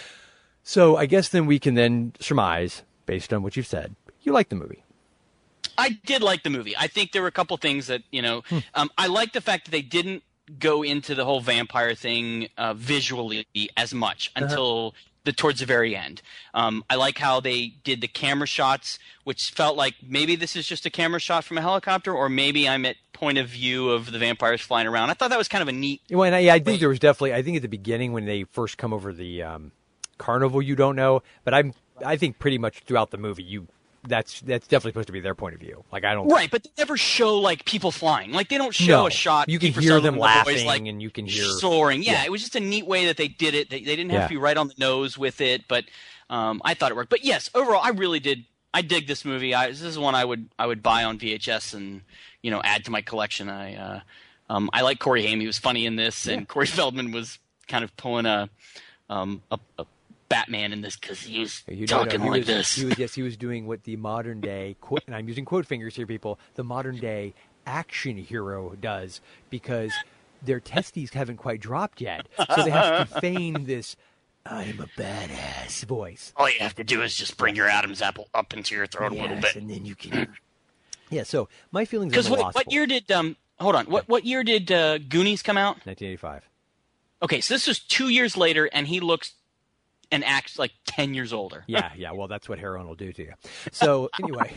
Speaker 1: So I guess then we can then surmise, based on what you've said, you like the movie.
Speaker 4: I did like the movie. I think there were a couple things that, you know,
Speaker 1: Hmm.
Speaker 4: um, I like the fact that they didn't go into the whole vampire thing uh, visually as much
Speaker 1: Uh-huh.
Speaker 4: until the towards the very end. Um, I like how they did the camera shots, which felt like maybe this is just a camera shot from a helicopter, or maybe I'm at point of view of the vampires flying around. I thought that was kind of a neat.
Speaker 1: Well, and I, yeah, I think
Speaker 4: Wait.
Speaker 1: there was definitely. I think at the beginning when they first come over the um, carnival, you don't know, but I'm. I think pretty much throughout the movie, you. That's that's definitely supposed to be their point of view. Like I don't.
Speaker 4: Right, but they never show like people flying. Like they don't show
Speaker 1: No.
Speaker 4: a shot.
Speaker 1: You can
Speaker 4: Kiefer
Speaker 1: hear them
Speaker 4: Sutherland with the
Speaker 1: laughing,
Speaker 4: like,
Speaker 1: and you can hear
Speaker 4: soaring. Yeah,
Speaker 1: Yeah.
Speaker 4: it was just a neat way that they did it. They, they didn't have
Speaker 1: Yeah.
Speaker 4: to be right on the nose with it, but um, I thought it worked. But yes, overall, I really did. I dig this movie. I, this is one I would I would buy on V H S and you know add to my collection. I uh, um, I like Corey Haim. He was funny in this, and Corey Feldman was kind of pulling a um, a, a Batman in this because he was
Speaker 1: You don't know,
Speaker 4: talking
Speaker 1: he
Speaker 4: like
Speaker 1: was,
Speaker 4: this.
Speaker 1: He was, yes, he was doing what the modern day, quote, and I'm using quote fingers here, people. The modern day action hero does because their testes haven't quite dropped yet, so they have to feign this. I'm a badass voice.
Speaker 4: All you have to do is just bring your Adam's apple up into your throat a little
Speaker 1: Yes,
Speaker 4: bit.
Speaker 1: and then you can. Yeah. So my feelings on
Speaker 4: Because
Speaker 1: the
Speaker 4: what,
Speaker 1: Lost
Speaker 4: what
Speaker 1: Boys.
Speaker 4: year did um hold on what what year did uh, Goonies come out?
Speaker 1: nineteen eighty-five.
Speaker 4: Okay, so this was two years later, and he looks and acts like ten years older.
Speaker 1: Yeah, yeah. Well, that's what heroin will do to you. So anyway,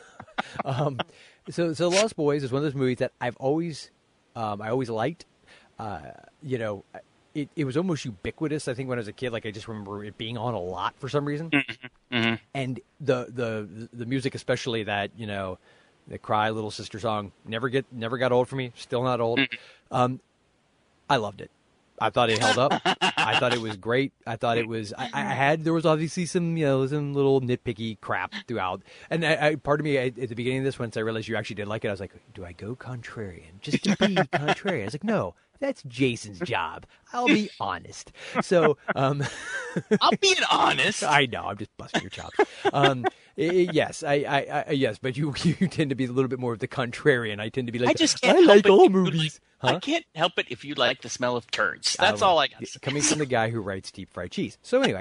Speaker 1: um, so so Lost Boys is one of those movies that I've always, um, I always liked. Uh, you know, it it was almost ubiquitous. I think when I was a kid, like I just remember it being on a lot for some reason.
Speaker 4: Mhm.
Speaker 1: And the the the music, especially that you know, the "Cry Little Sister" song, never get never got old for me. Still not old. Um, I loved it. I thought it held up. I thought it was great. I thought it was. I, I had there was obviously some you know some little nitpicky crap throughout. And I, I part of me at, at the beginning of this, once I realized you actually did like it, I was like, do I go contrarian just to be contrarian? I was like, no, that's Jason's job. I'll be honest. So um,
Speaker 4: I'm being honest.
Speaker 1: I know I'm just busting your chops. Um, i- i- yes, I, I, I yes, but you you tend to be a little bit more of the contrarian. I tend to be like
Speaker 4: I just can't
Speaker 1: I
Speaker 4: help
Speaker 1: like
Speaker 4: it
Speaker 1: all
Speaker 4: if you
Speaker 1: movies.
Speaker 4: Like, I
Speaker 1: Huh?
Speaker 4: can't help it if you like the smell of turds. That's
Speaker 1: I
Speaker 4: all
Speaker 1: love-
Speaker 4: I got. to say.
Speaker 1: Coming from the guy who writes deep fried cheese. So anyway,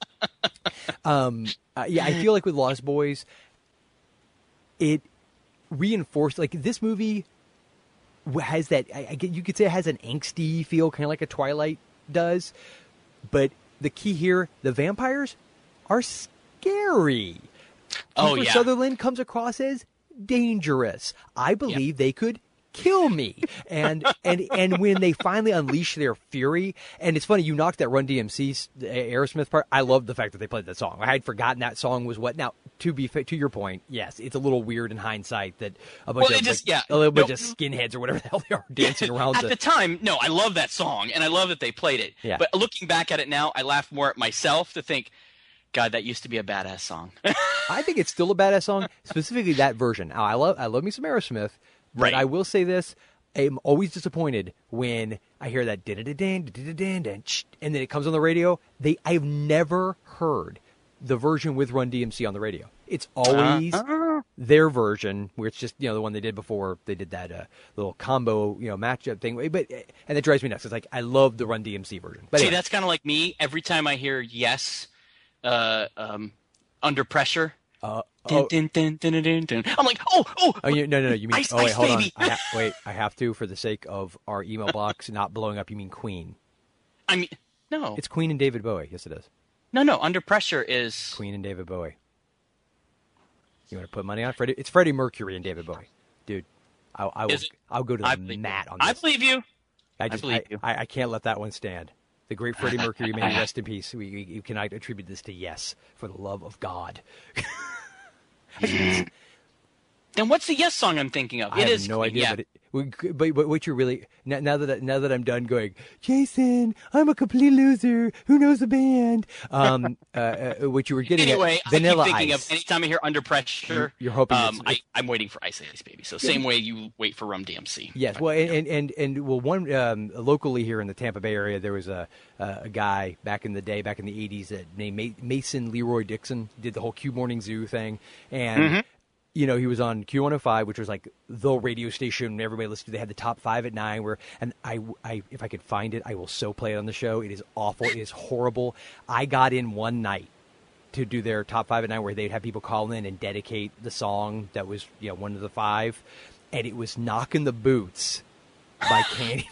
Speaker 1: um, uh, yeah, I feel like with Lost Boys, it reinforced like this movie has that. I, I get you could say it has an angsty feel, kind of like a Twilight does. But the key here, the vampires are scary.
Speaker 4: Oh,
Speaker 1: Kiefer
Speaker 4: yeah.
Speaker 1: Sutherland comes across as dangerous. I believe they could kill me. And and and when they finally unleash their fury, and it's funny, you knocked that Run D M C uh, Aerosmith part. I love the fact that they played that song. I had forgotten that song was what. Now, to be fa- to your point, yes, it's a little weird in hindsight that a bunch
Speaker 4: Well,
Speaker 1: of
Speaker 4: it just-
Speaker 1: like,
Speaker 4: yeah,
Speaker 1: a little bunch
Speaker 4: no.
Speaker 1: of skinheads or whatever the hell they are dancing around.
Speaker 4: At
Speaker 1: the,
Speaker 4: the time, no, I love that song, and I love that they played it.
Speaker 1: Yeah.
Speaker 4: But looking back at it now, I laugh more at myself to think, God, that used to be a badass song.
Speaker 1: I think it's still a badass song, specifically that version. Now, I love I love me some Aerosmith, but
Speaker 4: Right.
Speaker 1: I will say this. I'm always disappointed when I hear that din din din din din din and then it comes on the radio. They I've never heard the version with Run D M C on the radio. It's always
Speaker 4: Uh-huh.
Speaker 1: their version, where it's just, you know, the one they did before they did that uh, little combo, you know, matchup thing. But and it drives me nuts. It's like I love the Run D M C version. But
Speaker 4: See,
Speaker 1: anyway.
Speaker 4: that's kind of like me. Every time I hear Yes, uh, um, Under Pressure,
Speaker 1: Uh,
Speaker 4: dun,
Speaker 1: oh,
Speaker 4: dun, dun, dun, dun, dun, dun. I'm like, oh, oh,
Speaker 1: oh, you, no, no, no. You mean?
Speaker 4: Ice,
Speaker 1: oh, wait,
Speaker 4: Ice
Speaker 1: hold
Speaker 4: Baby.
Speaker 1: on. I ha- wait, I have to for the sake of our email box not blowing up. You mean Queen?
Speaker 4: I mean, no,
Speaker 1: It's Queen and David Bowie. Yes, it is.
Speaker 4: no, no. Under Pressure is
Speaker 1: Queen and David Bowie. You want to put money on Freddie? It's Freddie Mercury and David Bowie, dude. I, I will.
Speaker 4: Is it?
Speaker 1: I'll go to
Speaker 4: I
Speaker 1: the
Speaker 4: believe
Speaker 1: mat
Speaker 4: you.
Speaker 1: on this.
Speaker 4: I believe you.
Speaker 1: I just,
Speaker 4: believe
Speaker 1: I,
Speaker 4: you.
Speaker 1: I, I can't let that one stand. The great Freddie Mercury, may he rest in peace. We, we, you cannot attribute this to Yes, for the love of God.
Speaker 4: Then what's the Yes song I'm thinking of?
Speaker 1: I
Speaker 4: It
Speaker 1: have
Speaker 4: is
Speaker 1: no
Speaker 4: Queen,
Speaker 1: idea,
Speaker 4: yeah.
Speaker 1: but, it, we- but but what you're really now, now that I, now that I'm done going, Jason, I'm a complete loser. Who knows the band? Um, uh, uh, what you were getting
Speaker 4: Anyway,
Speaker 1: at, Vanilla
Speaker 4: I keep thinking
Speaker 1: Ice.
Speaker 4: of anytime I hear Under Pressure.
Speaker 1: You're- you're hoping
Speaker 4: um,
Speaker 1: it's-
Speaker 4: I, I'm waiting for Ice Ice Baby. So same way you wait for Rum D M C.
Speaker 1: Yes, well, and and and, and well, one um, locally here in the Tampa Bay area, there was a uh, a guy back in the day, back in the eighties, that named Ma- Mason Leroy Dixon. Did the whole Q Morning Zoo thing, and
Speaker 4: Mm-hmm.
Speaker 1: you know he was on Q one oh five, which was like the radio station everybody listened to. They had the top five at nine. Where and I, I if I could find it, I will so play it on the show. It is awful. It is horrible. I got in one night to do their top five at nine, where they'd have people call in and dedicate the song that was, you know, one of the five, and it was "Knockin' the Boots" by Candyman.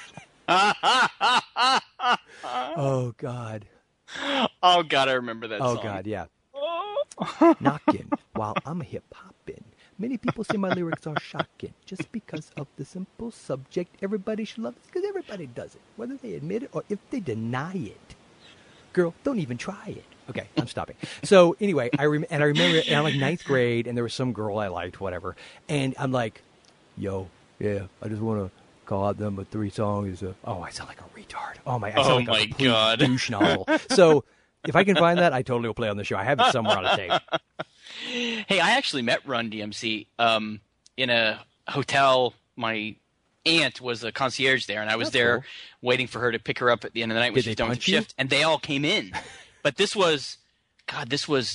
Speaker 1: Oh God!
Speaker 4: Oh God, I remember that
Speaker 1: Oh
Speaker 4: song.
Speaker 1: God! Yeah. Knockin' while I'm hip hopping. Many people say my lyrics are shocking just because of the simple subject. Everybody should love it because everybody does it, whether they admit it or if they deny it. Girl, don't even try it. Okay, I'm stopping. So anyway, I rem- and I remember, and I'm like ninth grade, and there was some girl I liked, whatever, and I'm like, "Yo, yeah, I just want to call out them, but three songs is a." Oh, I sound like a retard. Oh my, I sound
Speaker 4: Oh
Speaker 1: like a
Speaker 4: my
Speaker 1: complete
Speaker 4: God.
Speaker 1: douche nozzle. So if I can find that, I totally will play on the show. I have it somewhere on a tape.
Speaker 4: Hey, I actually met Run D M C um, in a hotel. My aunt was a concierge there, and I was
Speaker 1: That's
Speaker 4: there
Speaker 1: cool.
Speaker 4: waiting for her to pick her up at the end of the night when
Speaker 1: Did
Speaker 4: she was
Speaker 1: they
Speaker 4: done with
Speaker 1: punch
Speaker 4: the
Speaker 1: you?
Speaker 4: shift, and they all came in. But this was, God, this was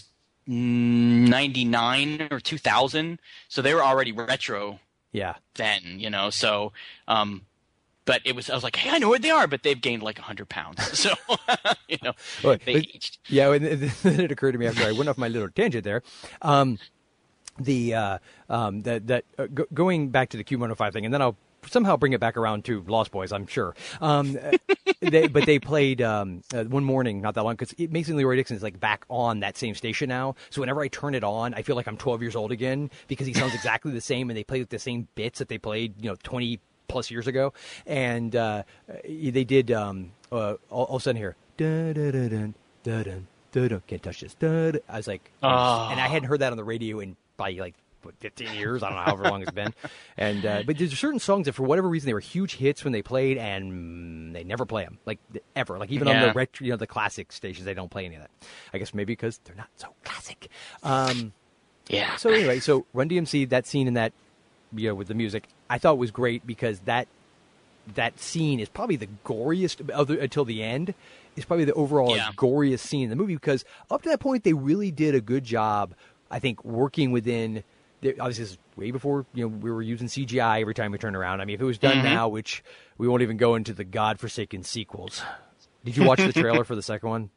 Speaker 4: ninety-nine or two thousand, so they were already retro
Speaker 1: Yeah.
Speaker 4: then, you know. So, um, but it was, I was like, hey, I know where they are, but they've gained like one hundred pounds. So, you know,
Speaker 1: Well,
Speaker 4: they
Speaker 1: but-
Speaker 4: aged.
Speaker 1: Yeah, and then it occurred to me after I went off my little tangent there. Um, the uh, um, that that uh, go- going back to the Q one oh five thing, and then I'll somehow bring it back around to Lost Boys, I'm sure. Um, they, but they played um, uh, one morning not that long because Mason Leroy Dixon is like back on that same station now. So whenever I turn it on, I feel like I'm twelve years old again because he sounds exactly the same, and they play the same bits that they played, you know, twenty plus years ago. And uh, they did um, uh, all, all of a sudden here, dun, dun, dun, dun, dun, dun, dun, dun, can't touch this. Dun, dun. I was like,
Speaker 4: Oh.
Speaker 1: and I hadn't heard that on the radio in probably like what, fifteen years. I don't know however long it's been. And uh, but there's certain songs that for whatever reason they were huge hits when they played, and they never play them like ever. Like even on
Speaker 4: Yeah.
Speaker 1: the retro, you know, the classic stations, they don't play any of that. I guess maybe because they're not so classic. Um,
Speaker 4: Yeah.
Speaker 1: so anyway, so Run D M C, that scene in that, you know, with the music, I thought was great because that that scene is probably the goriest other until the end. Is probably the overall
Speaker 4: Yeah.
Speaker 1: goriest scene in the movie because up to that point they really did a good job, I think, working within. The, obviously, this is way before you know we were using C G I every time we turned around. I mean, if it was done now, which we won't even go into the godforsaken sequels. Did you watch the trailer for the second one?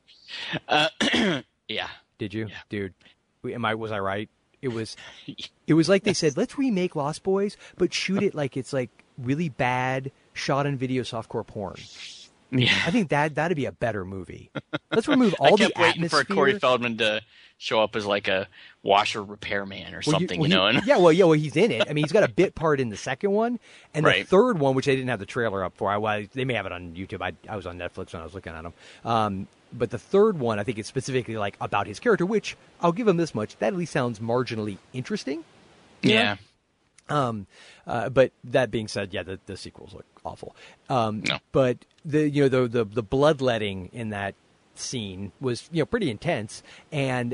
Speaker 4: Yeah.
Speaker 1: Did you,
Speaker 4: Yeah.
Speaker 1: dude? Am I was I right? It was. It was like they said, let's remake Lost Boys, but shoot it like it's like really bad shot on video softcore porn.
Speaker 4: Yeah.
Speaker 1: I think that that'd be a better movie. Let's remove
Speaker 4: I
Speaker 1: all
Speaker 4: kept
Speaker 1: the
Speaker 4: waiting
Speaker 1: atmosphere.
Speaker 4: for Corey Feldman to show up as like a washer repairman or
Speaker 1: Well,
Speaker 4: something,
Speaker 1: well,
Speaker 4: you, know.
Speaker 1: he-
Speaker 4: And
Speaker 1: yeah, well, yeah, well, he's in it. I mean, he's got a bit part in the second one, and the
Speaker 4: Right.
Speaker 1: third one, which they didn't have the trailer up for. I was, they may have it on YouTube. I, I was on Netflix when I was looking at them. Um, but the third one, I think, is specifically like about his character, which I'll give him this much: that at least sounds marginally interesting. you know?
Speaker 4: yeah.
Speaker 1: Um, uh, but that being said, yeah, the, the sequels look awful. Um,
Speaker 4: No.
Speaker 1: But the you know the, the the bloodletting in that scene was you know pretty intense, and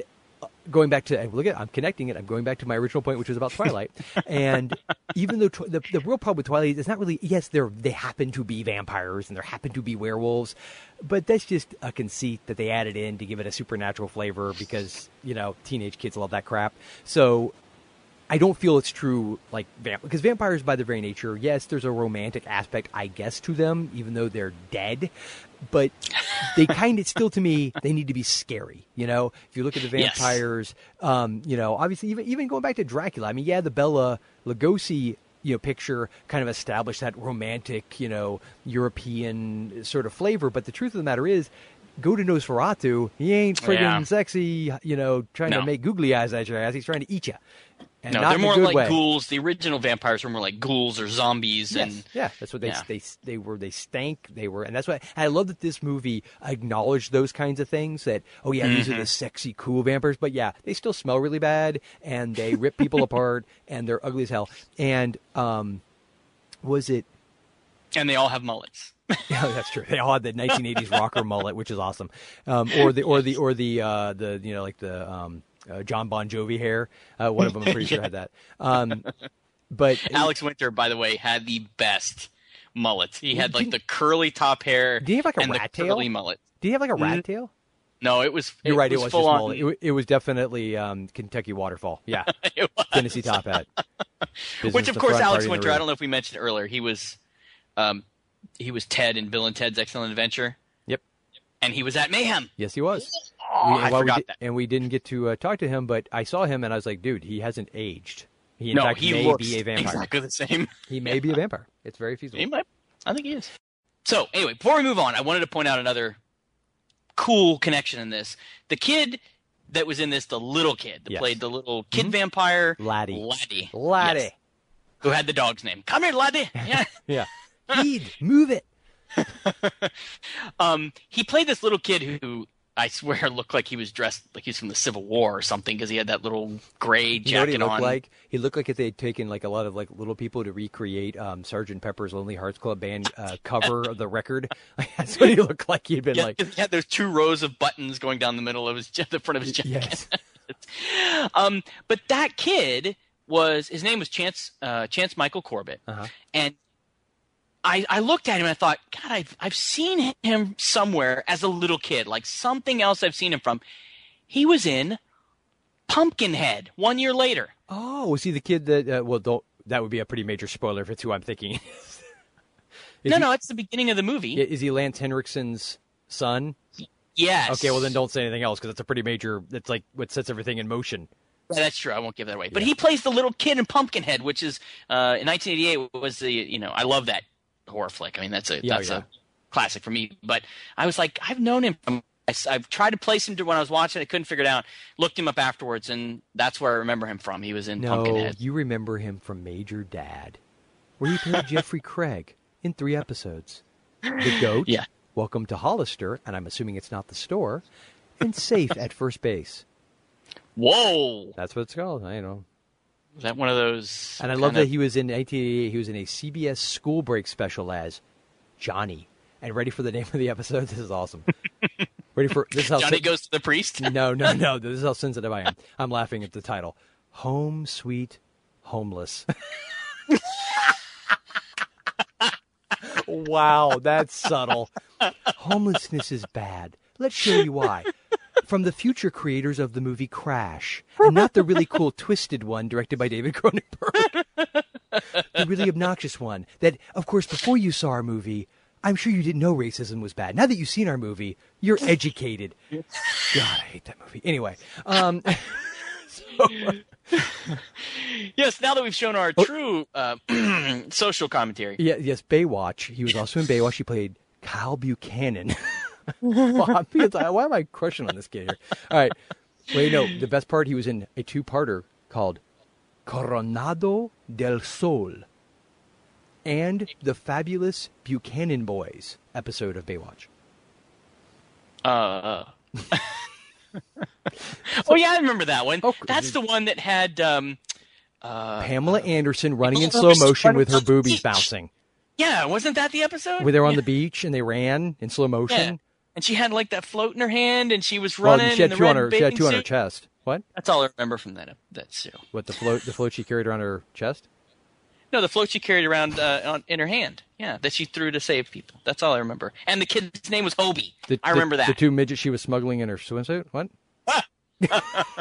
Speaker 1: going back to look at I'm connecting it. I'm going back to my original point, which was about Twilight. And even though tw- the the real problem with Twilight is not really yes, they're they happen to be vampires and there happen to be werewolves, but that's just a conceit that they added in to give it a supernatural flavor because you know teenage kids love that crap. So I don't feel it's true, like, vamp- because vampires, by their very nature, yes, there's a romantic aspect, I guess, to them, even though they're dead. But they kind of, still to me, they need to be scary, you know? If you look at the vampires, yes. um, you know, obviously, even even going back to Dracula, I mean, yeah, the Bela Lugosi, you know, picture kind of established that romantic, you know, European sort of flavor. But the truth of the matter is, go to Nosferatu, he ain't friggin' yeah. sexy, you know, trying no. to make googly eyes at your ass. He's trying to eat you. And
Speaker 4: no,
Speaker 1: not
Speaker 4: they're
Speaker 1: in a
Speaker 4: more
Speaker 1: good
Speaker 4: like
Speaker 1: way.
Speaker 4: ghouls. The original vampires were more like ghouls or zombies.
Speaker 1: Yes.
Speaker 4: And
Speaker 1: yeah, that's what they,
Speaker 4: yeah.
Speaker 1: they they were. They stank. They were, and that's why I love that this movie acknowledged those kinds of things. That oh yeah, mm-hmm. these are the sexy, cool vampires, but yeah, they still smell really bad, and they rip people apart, and they're ugly as hell. And um, was it?
Speaker 4: And they all have mullets.
Speaker 1: Yeah, that's true. They all had the nineteen eighties rocker mullet, which is awesome. Um, or the or the or the uh, the you know like the um, uh, John Bon Jovi hair. Uh, one of them, I'm pretty sure, had that. Um, but
Speaker 4: Alex Winter, by the way, had the best mullet. He had like the curly top hair.
Speaker 1: Did he have like a
Speaker 4: and
Speaker 1: rat
Speaker 4: the
Speaker 1: tail?
Speaker 4: Curly mullet.
Speaker 1: Did he have like a rat
Speaker 4: mm-hmm.
Speaker 1: tail?
Speaker 4: No, it was.
Speaker 1: You're
Speaker 4: it
Speaker 1: right.
Speaker 4: Was
Speaker 1: it was
Speaker 4: full
Speaker 1: just
Speaker 4: on...
Speaker 1: mullet. It, it was definitely um, Kentucky Waterfall. Yeah,
Speaker 4: it was.
Speaker 1: Tennessee top hat.
Speaker 4: Which, of course, Alex Winter. I don't know if we mentioned earlier. He was. Um, He was Ted in Bill and Ted's Excellent Adventure.
Speaker 1: Yep.
Speaker 4: And he was at Mayhem.
Speaker 1: Yes, he was.
Speaker 4: Oh,
Speaker 1: we,
Speaker 4: I
Speaker 1: well,
Speaker 4: forgot
Speaker 1: we did,
Speaker 4: that.
Speaker 1: And we didn't get to uh, talk to him, but I saw him and I was like, dude, he hasn't aged. He, in
Speaker 4: no,
Speaker 1: fact,
Speaker 4: he
Speaker 1: may
Speaker 4: looks
Speaker 1: be a vampire.
Speaker 4: exactly the same.
Speaker 1: He may be a vampire. It's very feasible.
Speaker 4: He might. I think he is. So, anyway, before we move on, I wanted to point out another cool connection in this. The kid that was in this, the little kid that
Speaker 1: yes.
Speaker 4: played the little kid
Speaker 1: mm-hmm.
Speaker 4: vampire.
Speaker 1: Laddie.
Speaker 4: Laddie.
Speaker 1: Laddie.
Speaker 4: Yes, who had the dog's name. Come here, Laddie. Yeah.
Speaker 1: yeah. Heed, move it.
Speaker 4: um, he played this little kid who I swear looked like he was dressed like he was from the Civil War or something because he had that little gray jacket
Speaker 1: you know what he looked
Speaker 4: on.
Speaker 1: Like? He looked like if they had taken like a lot of like little people to recreate um, Sergeant Pepper's Lonely Hearts Club Band uh, cover of the record. That's what he looked like. He'd been
Speaker 4: yeah,
Speaker 1: like
Speaker 4: he had those two rows of buttons going down the middle of his the front of his jacket.
Speaker 1: Yes.
Speaker 4: um, but that kid was his name was Chance uh, Chance Michael Corbett,
Speaker 1: uh-huh.
Speaker 4: and. I, I looked at him and I thought, God, I've I've seen him somewhere as a little kid, like something else I've seen him from. He was in Pumpkinhead one year later.
Speaker 1: Oh, was he the kid that? Uh, well, don't. That would be a pretty major spoiler if it's who I'm thinking.
Speaker 4: no,
Speaker 1: he,
Speaker 4: no, it's the beginning of the movie.
Speaker 1: Is he Lance Henriksen's son?
Speaker 4: Yes.
Speaker 1: Okay, well then don't say anything else because it's a pretty major. It's like what sets everything in motion.
Speaker 4: Yeah, that's true. I won't give that away. But
Speaker 1: yeah.
Speaker 4: he plays the little kid in Pumpkinhead, which is uh, in nineteen eighty-eight was the you know I love that. horror flick. I mean, that's a
Speaker 1: yeah,
Speaker 4: that's
Speaker 1: yeah.
Speaker 4: a classic for me. But I was like, I've known him. From, I, I've tried to place him to when I was watching. I couldn't figure it out. Looked him up afterwards, and that's where I remember him from. He was in
Speaker 1: no,
Speaker 4: Pumpkinhead.
Speaker 1: You remember him from Major Dad, where he played Jeffrey Craig in three episodes. The Goat,
Speaker 4: yeah.
Speaker 1: Welcome to Hollister, and I'm assuming it's not the store, and Safe at First Base.
Speaker 4: Whoa!
Speaker 1: That's what it's called. I know.
Speaker 4: Was that one of those?
Speaker 1: And I love
Speaker 4: of...
Speaker 1: that he was in nineteen eighty-eight. He was in a C B S school break special as Johnny. And ready for the name of the episode? This is awesome. Ready for this? Is how
Speaker 4: Johnny
Speaker 1: sen-
Speaker 4: Goes to the Priest.
Speaker 1: No, no, no. This is how sensitive I am. I'm laughing at the title. Home Sweet Homeless. Wow, that's subtle. Homelessness is bad. Let's show you why. From the future creators of the movie Crash, and not the really cool twisted one directed by David Cronenberg. The really obnoxious one that, of course, before you saw our movie, I'm sure you didn't know racism was bad. Now that you've seen our movie, you're educated. God, I hate that movie. Anyway. Um, so,
Speaker 4: yes, now that we've shown our
Speaker 1: oh,
Speaker 4: true uh, social commentary.
Speaker 1: Yeah, yes, Baywatch. He was also in Baywatch. He played Kyle Buchanan. Why am I crushing on this kid here? All right. Wait, no. The best part, he was in a two-parter called Coronado del Sol and the Fabulous Buchanan Boys episode of Baywatch.
Speaker 4: Uh. oh, yeah, I remember that one.
Speaker 1: Oh,
Speaker 4: That's the one that had... Um, uh,
Speaker 1: Pamela Anderson running in slow motion with her boobies bouncing.
Speaker 4: Yeah, wasn't that the episode?
Speaker 1: Where they were on
Speaker 4: yeah.
Speaker 1: the beach and they ran in slow motion.
Speaker 4: Yeah. And she had like that float in her hand, and she was
Speaker 1: Well,
Speaker 4: running.
Speaker 1: she had
Speaker 4: in the
Speaker 1: two
Speaker 4: red
Speaker 1: on her. She had two on her
Speaker 4: suit.
Speaker 1: chest. What?
Speaker 4: That's all I remember from that that show.
Speaker 1: What, the float the float she carried around her chest?
Speaker 4: No, the float she carried around uh, on, in her hand. Yeah, that she threw to save people. That's all I remember. And the kid's name was Hobie.
Speaker 1: The,
Speaker 4: I remember
Speaker 1: the,
Speaker 4: that.
Speaker 1: The two midgets she was smuggling in her swimsuit? What?
Speaker 4: yeah.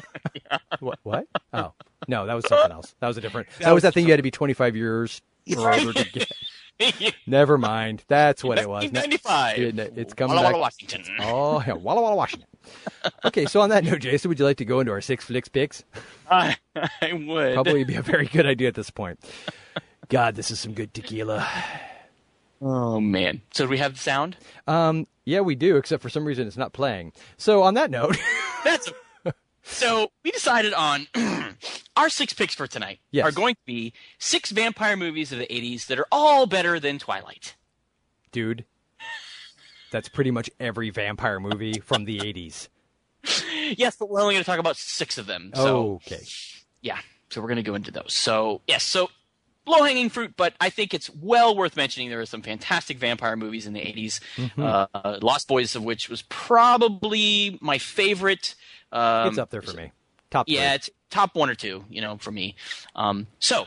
Speaker 1: What? What? Oh. No, that was something else. That was a different... That, that was that thing you had to be twenty-five years or older to get. Never mind. That's what it was.
Speaker 4: nineteen ninety-five.
Speaker 1: It, it's coming
Speaker 4: Walla
Speaker 1: back.
Speaker 4: Walla, Washington.
Speaker 1: Oh, yeah. Walla Walla, Washington. Okay, so on that note, Jason, would you like to go into our six flicks picks?
Speaker 4: I, I would.
Speaker 1: Probably be a very good idea at this point. God, this is some good tequila.
Speaker 4: Oh, man. So do we have the sound?
Speaker 1: Um, yeah, we do, except for some reason it's not playing. So on that note...
Speaker 4: That's So we decided on our six picks for tonight
Speaker 1: yes.
Speaker 4: are going to be six vampire movies of the eighties that are all better than Twilight.
Speaker 1: Dude, that's pretty much every vampire movie from the eighties.
Speaker 4: Yes, but we're only going to talk about six of them. So,
Speaker 1: okay.
Speaker 4: Yeah, so we're going to go into those. So, yes, so low-hanging fruit, but I think it's well worth mentioning there are some fantastic vampire movies in the eighties. Mm-hmm. Uh, Lost Boys, of which was probably my favorite. Um,
Speaker 1: it's up there for me. Top three.
Speaker 4: Yeah, it's top one or two, you know, for me. Um, so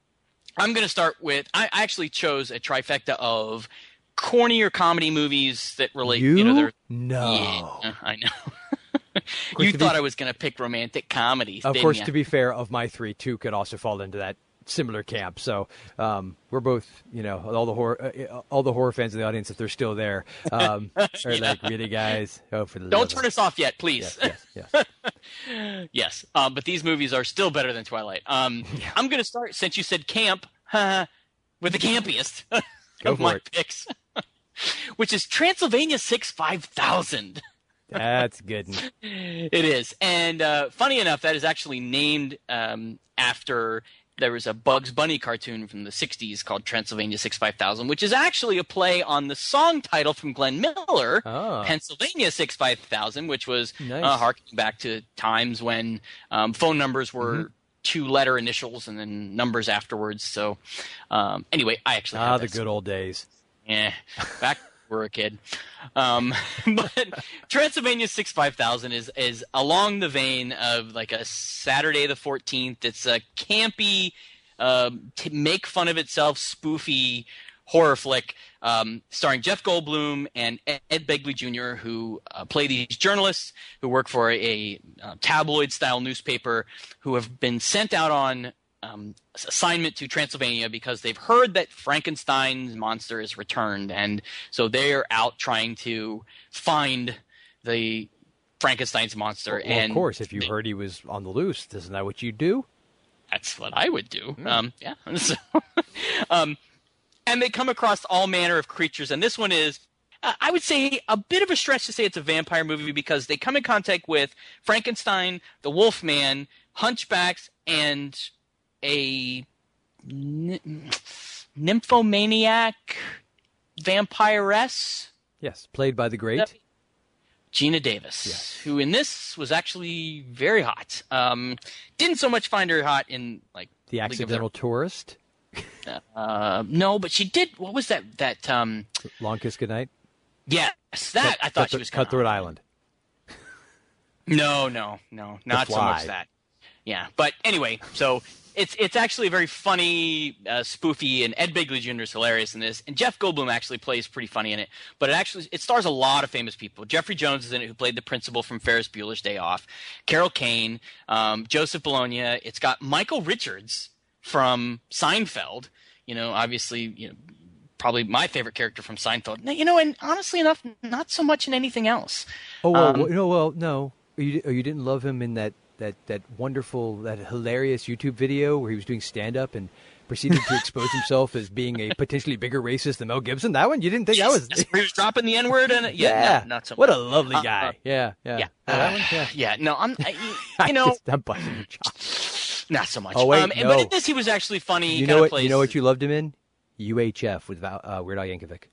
Speaker 4: I'm going to start with – I actually chose a trifecta of cornier comedy movies that relate –
Speaker 1: You?
Speaker 4: you know, they're,
Speaker 1: no.
Speaker 4: Yeah, I know. You thought be, I was going to pick romantic comedies,
Speaker 1: Of
Speaker 4: didn't
Speaker 1: course,
Speaker 4: ya?
Speaker 1: to be fair, of my three, two could also fall into that similar camp. So um, we're both, you know, all the horror, uh, all the horror fans in the audience, if they're still there, um, are yeah. like, really, guys? Oh, for the
Speaker 4: Don't
Speaker 1: love
Speaker 4: turn
Speaker 1: of...
Speaker 4: us off yet, please.
Speaker 1: Yes, yes, yes.
Speaker 4: yes, um, but these movies are still better than Twilight. Um, yeah. I'm going to start, since you said camp, with the campiest of my
Speaker 1: it.
Speaker 4: picks, which is Transylvania six five thousand.
Speaker 1: That's good.
Speaker 4: It is. And uh, funny enough, that is actually named um, after – there was a Bugs Bunny cartoon from the sixties called Transylvania six five thousand, which is actually a play on the song title from Glenn Miller,
Speaker 1: oh.
Speaker 4: Pennsylvania six five thousand, which was
Speaker 1: nice.
Speaker 4: uh, harkening back to times when um, phone numbers were
Speaker 1: mm-hmm.
Speaker 4: two-letter initials and then numbers afterwards. So um, anyway, I actually
Speaker 1: Ah,
Speaker 4: have
Speaker 1: the
Speaker 4: that
Speaker 1: good
Speaker 4: song.
Speaker 1: old days.
Speaker 4: Yeah, back when we were a kid. Um, but Transylvania six five thousand is is along the vein of like a Saturday the fourteenth. It's a campy, uh, to make fun of itself, spoofy horror flick um, starring Jeff Goldblum and Ed Begley Junior, who uh, play these journalists who work for a, a uh, tabloid-style newspaper who have been sent out on Um, assignment to Transylvania because they've heard that Frankenstein's monster is returned, and so they're out trying to find the Frankenstein's monster.
Speaker 1: Well,
Speaker 4: and
Speaker 1: of course, if you
Speaker 4: they,
Speaker 1: heard he was on the loose, isn't that what you do?
Speaker 4: That's what I would do.
Speaker 1: Mm.
Speaker 4: Um, yeah. So, um, and they come across all manner of creatures, and this one is, uh, I would say, a bit of a stretch to say it's a vampire movie because they come in contact with Frankenstein, the Wolfman, Hunchbacks, and a n- nymphomaniac vampiress.
Speaker 1: Yes, played by the great
Speaker 4: Gina Davis,
Speaker 1: yes.
Speaker 4: who in this was actually very hot. Um, didn't so much find her hot in like
Speaker 1: The Accidental Tourist.
Speaker 4: Uh, no, but she did. What was that? That um,
Speaker 1: Long Kiss Goodnight.
Speaker 4: Yes, that
Speaker 1: Cut,
Speaker 4: I thought
Speaker 1: cut,
Speaker 4: she was
Speaker 1: Cutthroat
Speaker 4: hot.
Speaker 1: Island.
Speaker 4: No, no, no, not so much that. Yeah, but anyway, so it's it's actually very funny, uh, spoofy, and Ed Begley Junior is hilarious in this, and Jeff Goldblum actually plays pretty funny in it. But it actually it stars a lot of famous people. Jeffrey Jones is in it, who played the principal from Ferris Bueller's Day Off. Carol Kane, um, Joseph Bologna. It's got Michael Richards from Seinfeld. You know, obviously, you know, probably my favorite character from Seinfeld. You know, and honestly enough, not so much in anything else.
Speaker 1: Oh well,
Speaker 4: Um,
Speaker 1: well, no, well, no. You, you didn't love him in that. That, that wonderful, that hilarious YouTube video where he was doing stand-up and proceeded to expose himself as being a potentially bigger racist than Mel Gibson. That one? You didn't think that was...
Speaker 4: Yes, where he was dropping the N-word? And yeah,
Speaker 1: yeah.
Speaker 4: No, not so much.
Speaker 1: What a lovely
Speaker 4: Uh,
Speaker 1: guy.
Speaker 4: uh,
Speaker 1: yeah, yeah.
Speaker 4: Yeah.
Speaker 1: Oh, that one? Yeah.
Speaker 4: Yeah, no, I'm, I,
Speaker 1: I
Speaker 4: you know...
Speaker 1: just, I'm busting your chops.
Speaker 4: Not so much.
Speaker 1: Oh, wait,
Speaker 4: um, and,
Speaker 1: no.
Speaker 4: But in this, he was actually funny.
Speaker 1: You
Speaker 4: kind
Speaker 1: know
Speaker 4: of
Speaker 1: what?
Speaker 4: plays...
Speaker 1: You know what you loved him in? U H F with uh, Weird Al Yankovic.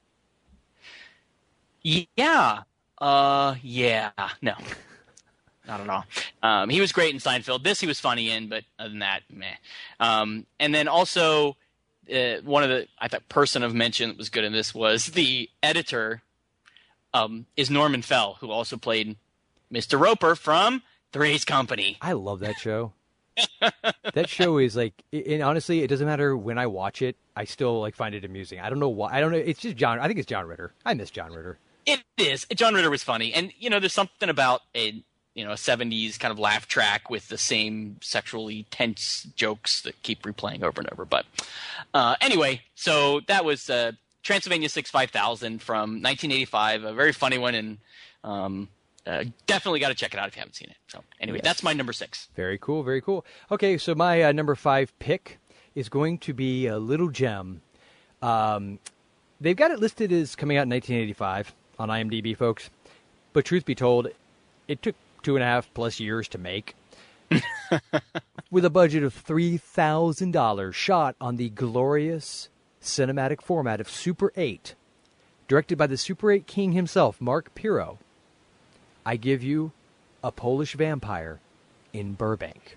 Speaker 4: Yeah. Uh, yeah. No. Not at all. Um, he was great in Seinfeld. This he was funny in, but other than that, meh. Um, and then also, uh, one of the I thought person of mention that was good in this was the editor. Um, is Norman Fell, who also played Mister Roper from Three's Company.
Speaker 1: I love that show. That show is like, and honestly, it doesn't matter when I watch it. I still like find it amusing. I don't know why. I don't know. It's just John. I think it's John Ritter. I miss John Ritter.
Speaker 4: It is. John Ritter was funny, and you know, there's something about a you know a seventies kind of laugh track with the same sexually tense jokes that keep replaying over and over. But uh, anyway, so that was uh, Transylvania six five thousand from nineteen eighty-five, a very funny one, and um, uh, definitely got to check it out if you haven't seen it. So anyway,
Speaker 1: Yes.
Speaker 4: that's my number six.
Speaker 1: Very cool. Very cool. Okay, so my uh, number five pick is going to be a little gem. Um, they've got it listed as coming out in nineteen eighty-five on IMDb, folks. But truth be told, it took two and a half plus years to make. With a budget of three thousand dollars, shot on the glorious cinematic format of Super eight, directed by the Super eight king himself, Mark Pirro. I give you A Polish Vampire in Burbank.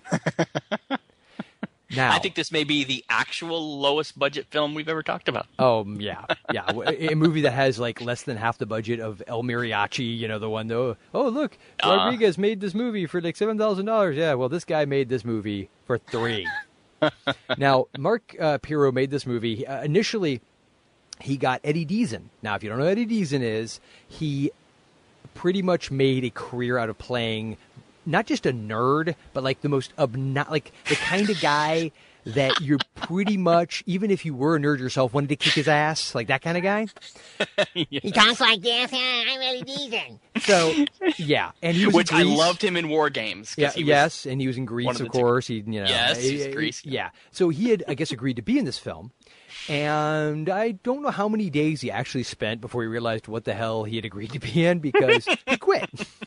Speaker 1: Now,
Speaker 4: I think this may be the actual lowest budget film we've ever talked about.
Speaker 1: Oh, yeah. Yeah. A movie that has like less than half the budget of El Mariachi, you know, the one though. Oh, look, Rodriguez uh, made this movie for like seven thousand dollars. Yeah, well, this guy made this movie for three. Now, Mark uh, Pirro made this movie. Uh, initially, he got Eddie Deason. Now, if you don't know who Eddie Deason is, he pretty much made a career out of playing not just a nerd, but like the most obno- like the kind of guy that you're pretty much, even if you were a nerd yourself, wanted to kick his ass, like that kind of guy.
Speaker 4: Yeah.
Speaker 7: He talks like this. I'm Eddie Deason.
Speaker 1: So, yeah, and he was
Speaker 4: Which
Speaker 1: in
Speaker 4: I
Speaker 1: Grease.
Speaker 4: loved him in War Games.
Speaker 1: Yeah,
Speaker 4: he was
Speaker 1: yes, and he was in Grease,
Speaker 4: one of
Speaker 1: of,
Speaker 4: the two-
Speaker 1: course. He, you know,
Speaker 4: Yes, he was
Speaker 1: eh, eh,
Speaker 4: Grease.
Speaker 1: Yeah, so he had, I guess, agreed to be in this film. And I don't know how many days he actually spent before he realized what the hell he had agreed to be in, because he quit.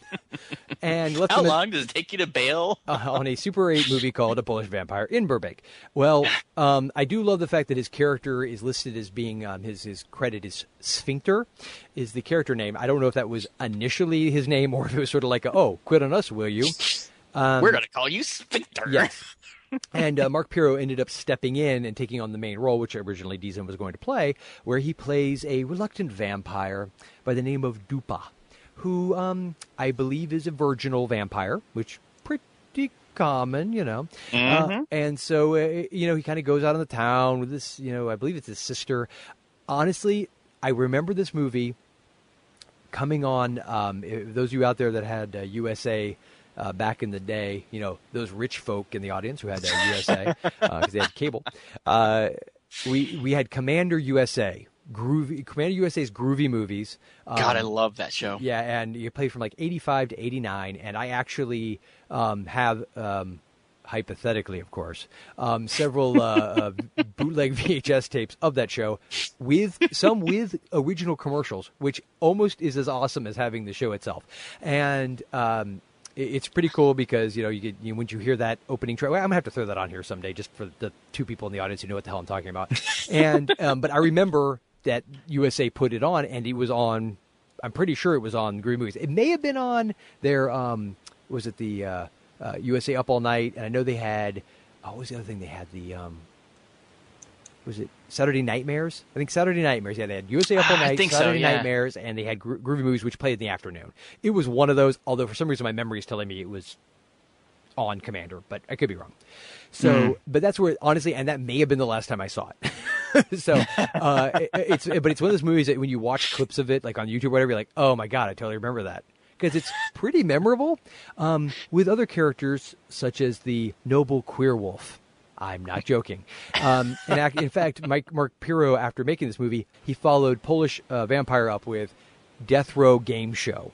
Speaker 1: And left
Speaker 4: How
Speaker 1: him at-
Speaker 4: long does it take you to bail?
Speaker 1: uh, on a Super eight movie called A Polish Vampire in Burbank. Well, um, I do love the fact that his character is listed as being, um, his, his credit is Sphincter, is the character name. I don't know if that was initially his name or if it was sort of like, a, oh, quit on us, will you? Um,
Speaker 4: We're going to call you Sphincter.
Speaker 1: Yes. And uh, Mark Pirro ended up stepping in and taking on the main role, which originally Deason was going to play, where he plays a reluctant vampire by the name of Dupa, who um, I believe is a virginal vampire, which pretty common, you know.
Speaker 4: Mm-hmm.
Speaker 1: Uh, and so, uh, you know, he kind of goes out in the town with this, you know, I believe it's his sister. Honestly, I remember this movie coming on, um, those of you out there that had uh, U S A Uh, back in the day, you know, those rich folk in the audience who had uh, U S A because uh, they had cable. Uh, we we had Commander U S A, groovy Commander U S A's groovy movies. Um,
Speaker 4: God, I love that show.
Speaker 1: Yeah, and you played from like eighty-five to eighty-nine, and I actually um, have. Um, hypothetically, of course, um, several uh, uh, bootleg V H S tapes of that show, with some with original commercials, which almost is as awesome as having the show itself. And um, it's pretty cool because, you know, you get, you, when you hear that opening track, well, I'm gonna have to throw that on here someday just for the two people in the audience who know what the hell I'm talking about. And um, but I remember that U S A put it on, and it was on. I'm pretty sure it was on Green Movies. It may have been on their. Um, was it the uh, uh, U S A Up All Night? And I know they had. Oh, what was the other thing they had? The um, was it Saturday Nightmares? I think Saturday Nightmares. Yeah, they had U S A Up All
Speaker 4: I
Speaker 1: Night,
Speaker 4: think so,
Speaker 1: Saturday
Speaker 4: yeah.
Speaker 1: Nightmares, and they had Gro- Groovy Movies, which played in the afternoon. It was one of those, although for some reason my memory is telling me it was on Commander, but I could be wrong. So, mm. but that's where, honestly, and that may have been the last time I saw it. so, uh, it, it's, but it's one of those movies that when you watch clips of it, like on YouTube or whatever, you're like, oh my God, I totally remember that. Because it's pretty memorable, um, with other characters such as the noble queer wolf. I'm not joking. Um, and act, in fact, Mike, Mark Pirro, after making this movie, he followed Polish uh, Vampire up with Death Row Game Show.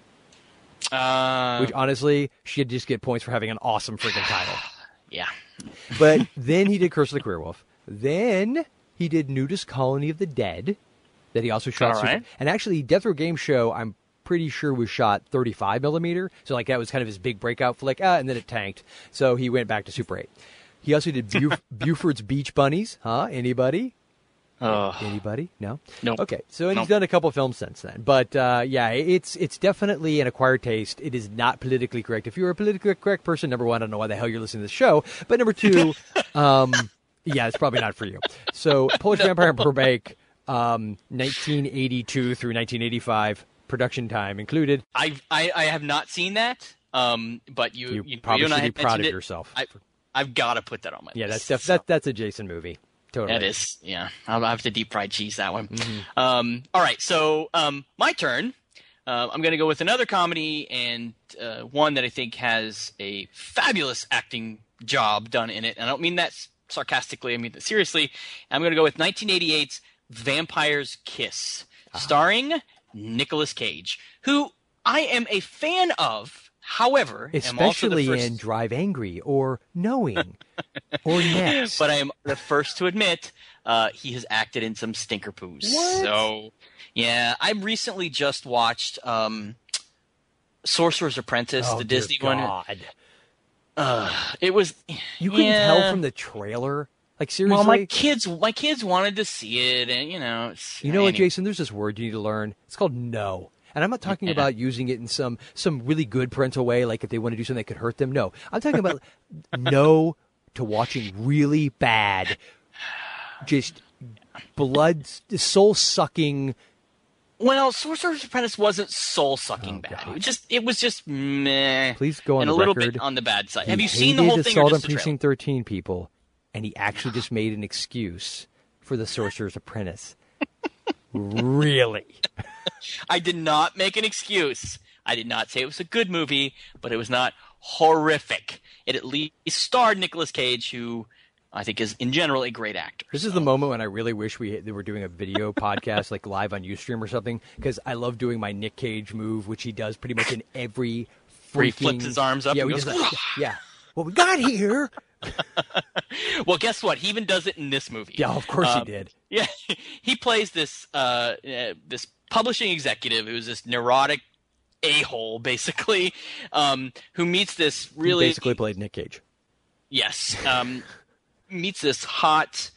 Speaker 4: Uh,
Speaker 1: Which, honestly, should just get points for having an awesome freaking title.
Speaker 4: yeah.
Speaker 1: But then he did Curse of the Queer Wolf. Then he did Nudist Colony of the Dead, that he also shot.
Speaker 4: All right.
Speaker 1: Super, and actually, Death Row Game Show, I'm pretty sure was shot thirty-five millimeter. So, like, that was kind of his big breakout flick. Ah, and then it tanked. So he went back to Super eight. He also did Buf- Buford's Beach Bunnies. Huh? Anybody?
Speaker 4: Uh,
Speaker 1: Anybody? No?
Speaker 4: Nope.
Speaker 1: Okay. So and
Speaker 4: Nope.
Speaker 1: he's done a couple films since then. But, uh, yeah, it's it's definitely an acquired taste. It is not politically correct. If you're a politically correct person, number one, I don't know why the hell you're listening to this show. But number two, um, yeah, it's probably not for you. So Polish no. Vampire in Burbank, um, nineteen eighty-two through nineteen eighty-five, production time included.
Speaker 4: I, I I have not seen that. Um, but you,
Speaker 1: You
Speaker 4: you,
Speaker 1: probably
Speaker 4: you and I
Speaker 1: should be
Speaker 4: had
Speaker 1: proud
Speaker 4: mentioned
Speaker 1: of
Speaker 4: it.
Speaker 1: yourself.
Speaker 4: I, I've got to put that on my
Speaker 1: Yeah,
Speaker 4: list.
Speaker 1: that's def-
Speaker 4: so.
Speaker 1: that, that's a Jason movie. Totally.
Speaker 4: That is, yeah. I'll have to deep fried cheese that one.
Speaker 1: Mm-hmm.
Speaker 4: Um, all right, so um, my turn. Uh, I'm going to go with another comedy and uh, one that I think has a fabulous acting job done in it. And I don't mean that sarcastically. I mean that seriously. I'm going to go with nineteen eighty-eight's Vampire's Kiss, starring Nicolas Cage, who I am a fan of. However,
Speaker 1: especially
Speaker 4: am also the first...
Speaker 1: in Drive Angry or Knowing or Next.
Speaker 4: But I am the first to admit uh, he has acted in some stinker poos.
Speaker 1: What?
Speaker 4: So, yeah, I recently just watched um, Sorcerer's Apprentice,
Speaker 1: oh,
Speaker 4: the Disney
Speaker 1: dear
Speaker 4: one.
Speaker 1: God.
Speaker 4: Uh, it was
Speaker 1: You couldn't
Speaker 4: yeah.
Speaker 1: tell from the trailer? Like, seriously?
Speaker 4: Well, my kids, my kids wanted to see it, and you know, it's,
Speaker 1: You know what,
Speaker 4: anyway.
Speaker 1: Jason? There's this word you need to learn. It's called no. And I'm not talking
Speaker 4: Yeah.
Speaker 1: about using it in some some really good parental way, like if they want to do something that could hurt them. No. I'm talking about no to watching really bad, just blood, soul-sucking.
Speaker 4: Well, Sorcerer's Apprentice wasn't soul-sucking
Speaker 1: Oh,
Speaker 4: bad.
Speaker 1: God.
Speaker 4: It just, it was just meh.
Speaker 1: Please go on
Speaker 4: and
Speaker 1: the
Speaker 4: a little
Speaker 1: record.
Speaker 4: bit on the bad side.
Speaker 1: He
Speaker 4: Have you seen the
Speaker 1: hated
Speaker 4: whole thing or
Speaker 1: Assault on
Speaker 4: just the trailer?
Speaker 1: Precinct thirteen, people, and he actually just made an excuse for The Sorcerer's Apprentice. Really?
Speaker 4: I did not make an excuse. I did not say it was a good movie, but it was not horrific. It at least starred Nicolas Cage, who I think is, in general, a great actor.
Speaker 1: This is the moment when I really wish we they were doing a video podcast, like live on Ustream or something, because I love doing my Nick Cage move, which he does pretty much in every freaking...
Speaker 4: Where he flips his arms up
Speaker 1: Yeah,
Speaker 4: and
Speaker 1: we
Speaker 4: goes,
Speaker 1: just like, yeah. What we got here...
Speaker 4: Well, guess what? He even does it in this movie.
Speaker 1: Yeah, of course
Speaker 4: Um,
Speaker 1: he did.
Speaker 4: Yeah, he plays this uh, uh, this publishing executive who's this neurotic a-hole, basically, um, who meets this really...
Speaker 1: He basically played Nick Cage.
Speaker 4: Yes. Um, meets this hot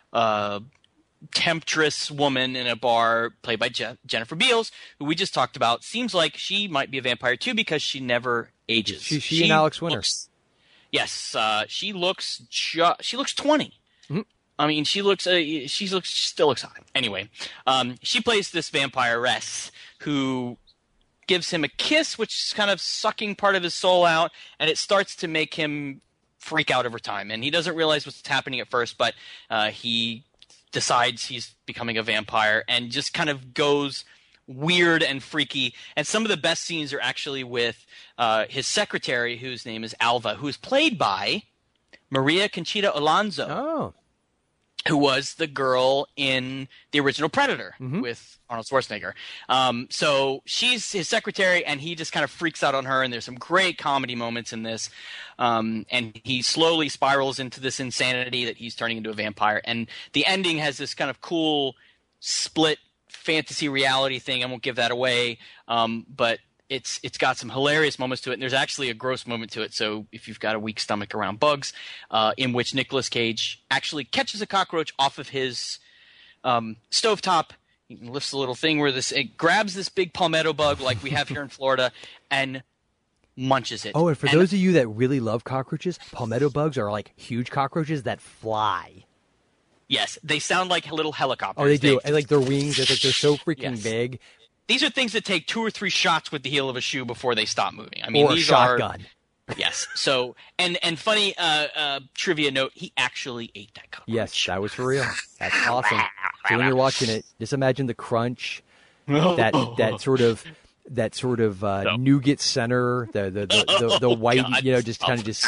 Speaker 4: uh, temptress woman in a bar played by Je- Jennifer Beals, who we just talked about. Seems like she might be a vampire, too, because she never ages.
Speaker 1: She, she, and Alex Winter.
Speaker 4: Looks, yes. Uh, she looks ju- She looks twenty.
Speaker 1: Mm-hmm.
Speaker 4: I mean, she looks. Uh, she looks. She still looks hot. Anyway, um, she plays this vampiress who gives him a kiss, which is kind of sucking part of his soul out, and it starts to make him freak out over time. And he doesn't realize what's happening at first, but uh, he decides he's becoming a vampire and just kind of goes weird and freaky. And some of the best scenes are actually with uh, his secretary, whose name is Alva, who is played by Maria Conchita Alonso.
Speaker 1: Oh.
Speaker 4: Who was the girl in the original Predator
Speaker 1: Mm-hmm.
Speaker 4: with Arnold Schwarzenegger. Um, so she's his secretary, and he just kind of freaks out on her, and there's some great comedy moments in this. Um, and he slowly spirals into this insanity that he's turning into a vampire. And the ending has this kind of cool split fantasy reality thing. I won't give that away, um, but It's it's got some hilarious moments to it, and there's actually a gross moment to it. So if you've got a weak stomach around bugs, uh, in which Nicolas Cage actually catches a cockroach off of his um, stovetop, he lifts a little thing where this it grabs this big palmetto bug like we have here in Florida, and munches it.
Speaker 1: Oh, and for those of you that really love cockroaches, palmetto bugs are like huge cockroaches that fly.
Speaker 4: Yes, they sound like little helicopters.
Speaker 1: Oh, they do.
Speaker 4: They-
Speaker 1: And like their wings, they're, they're so freaking
Speaker 4: Yes.
Speaker 1: big.
Speaker 4: These are things that take two or three shots with the heel of a shoe before they stop moving. I mean,
Speaker 1: Or a
Speaker 4: these
Speaker 1: shotgun.
Speaker 4: Are, yes. So, and and funny uh, uh, trivia note: he actually ate that cockroach.
Speaker 1: Yes, that was for real. That's awesome. So when you're watching it, just imagine the crunch, that that sort of that sort of uh,
Speaker 4: No.
Speaker 1: nougat center, the the the, the, the
Speaker 4: Oh,
Speaker 1: white,
Speaker 4: God,
Speaker 1: you know, just
Speaker 4: stop.
Speaker 1: kind of just.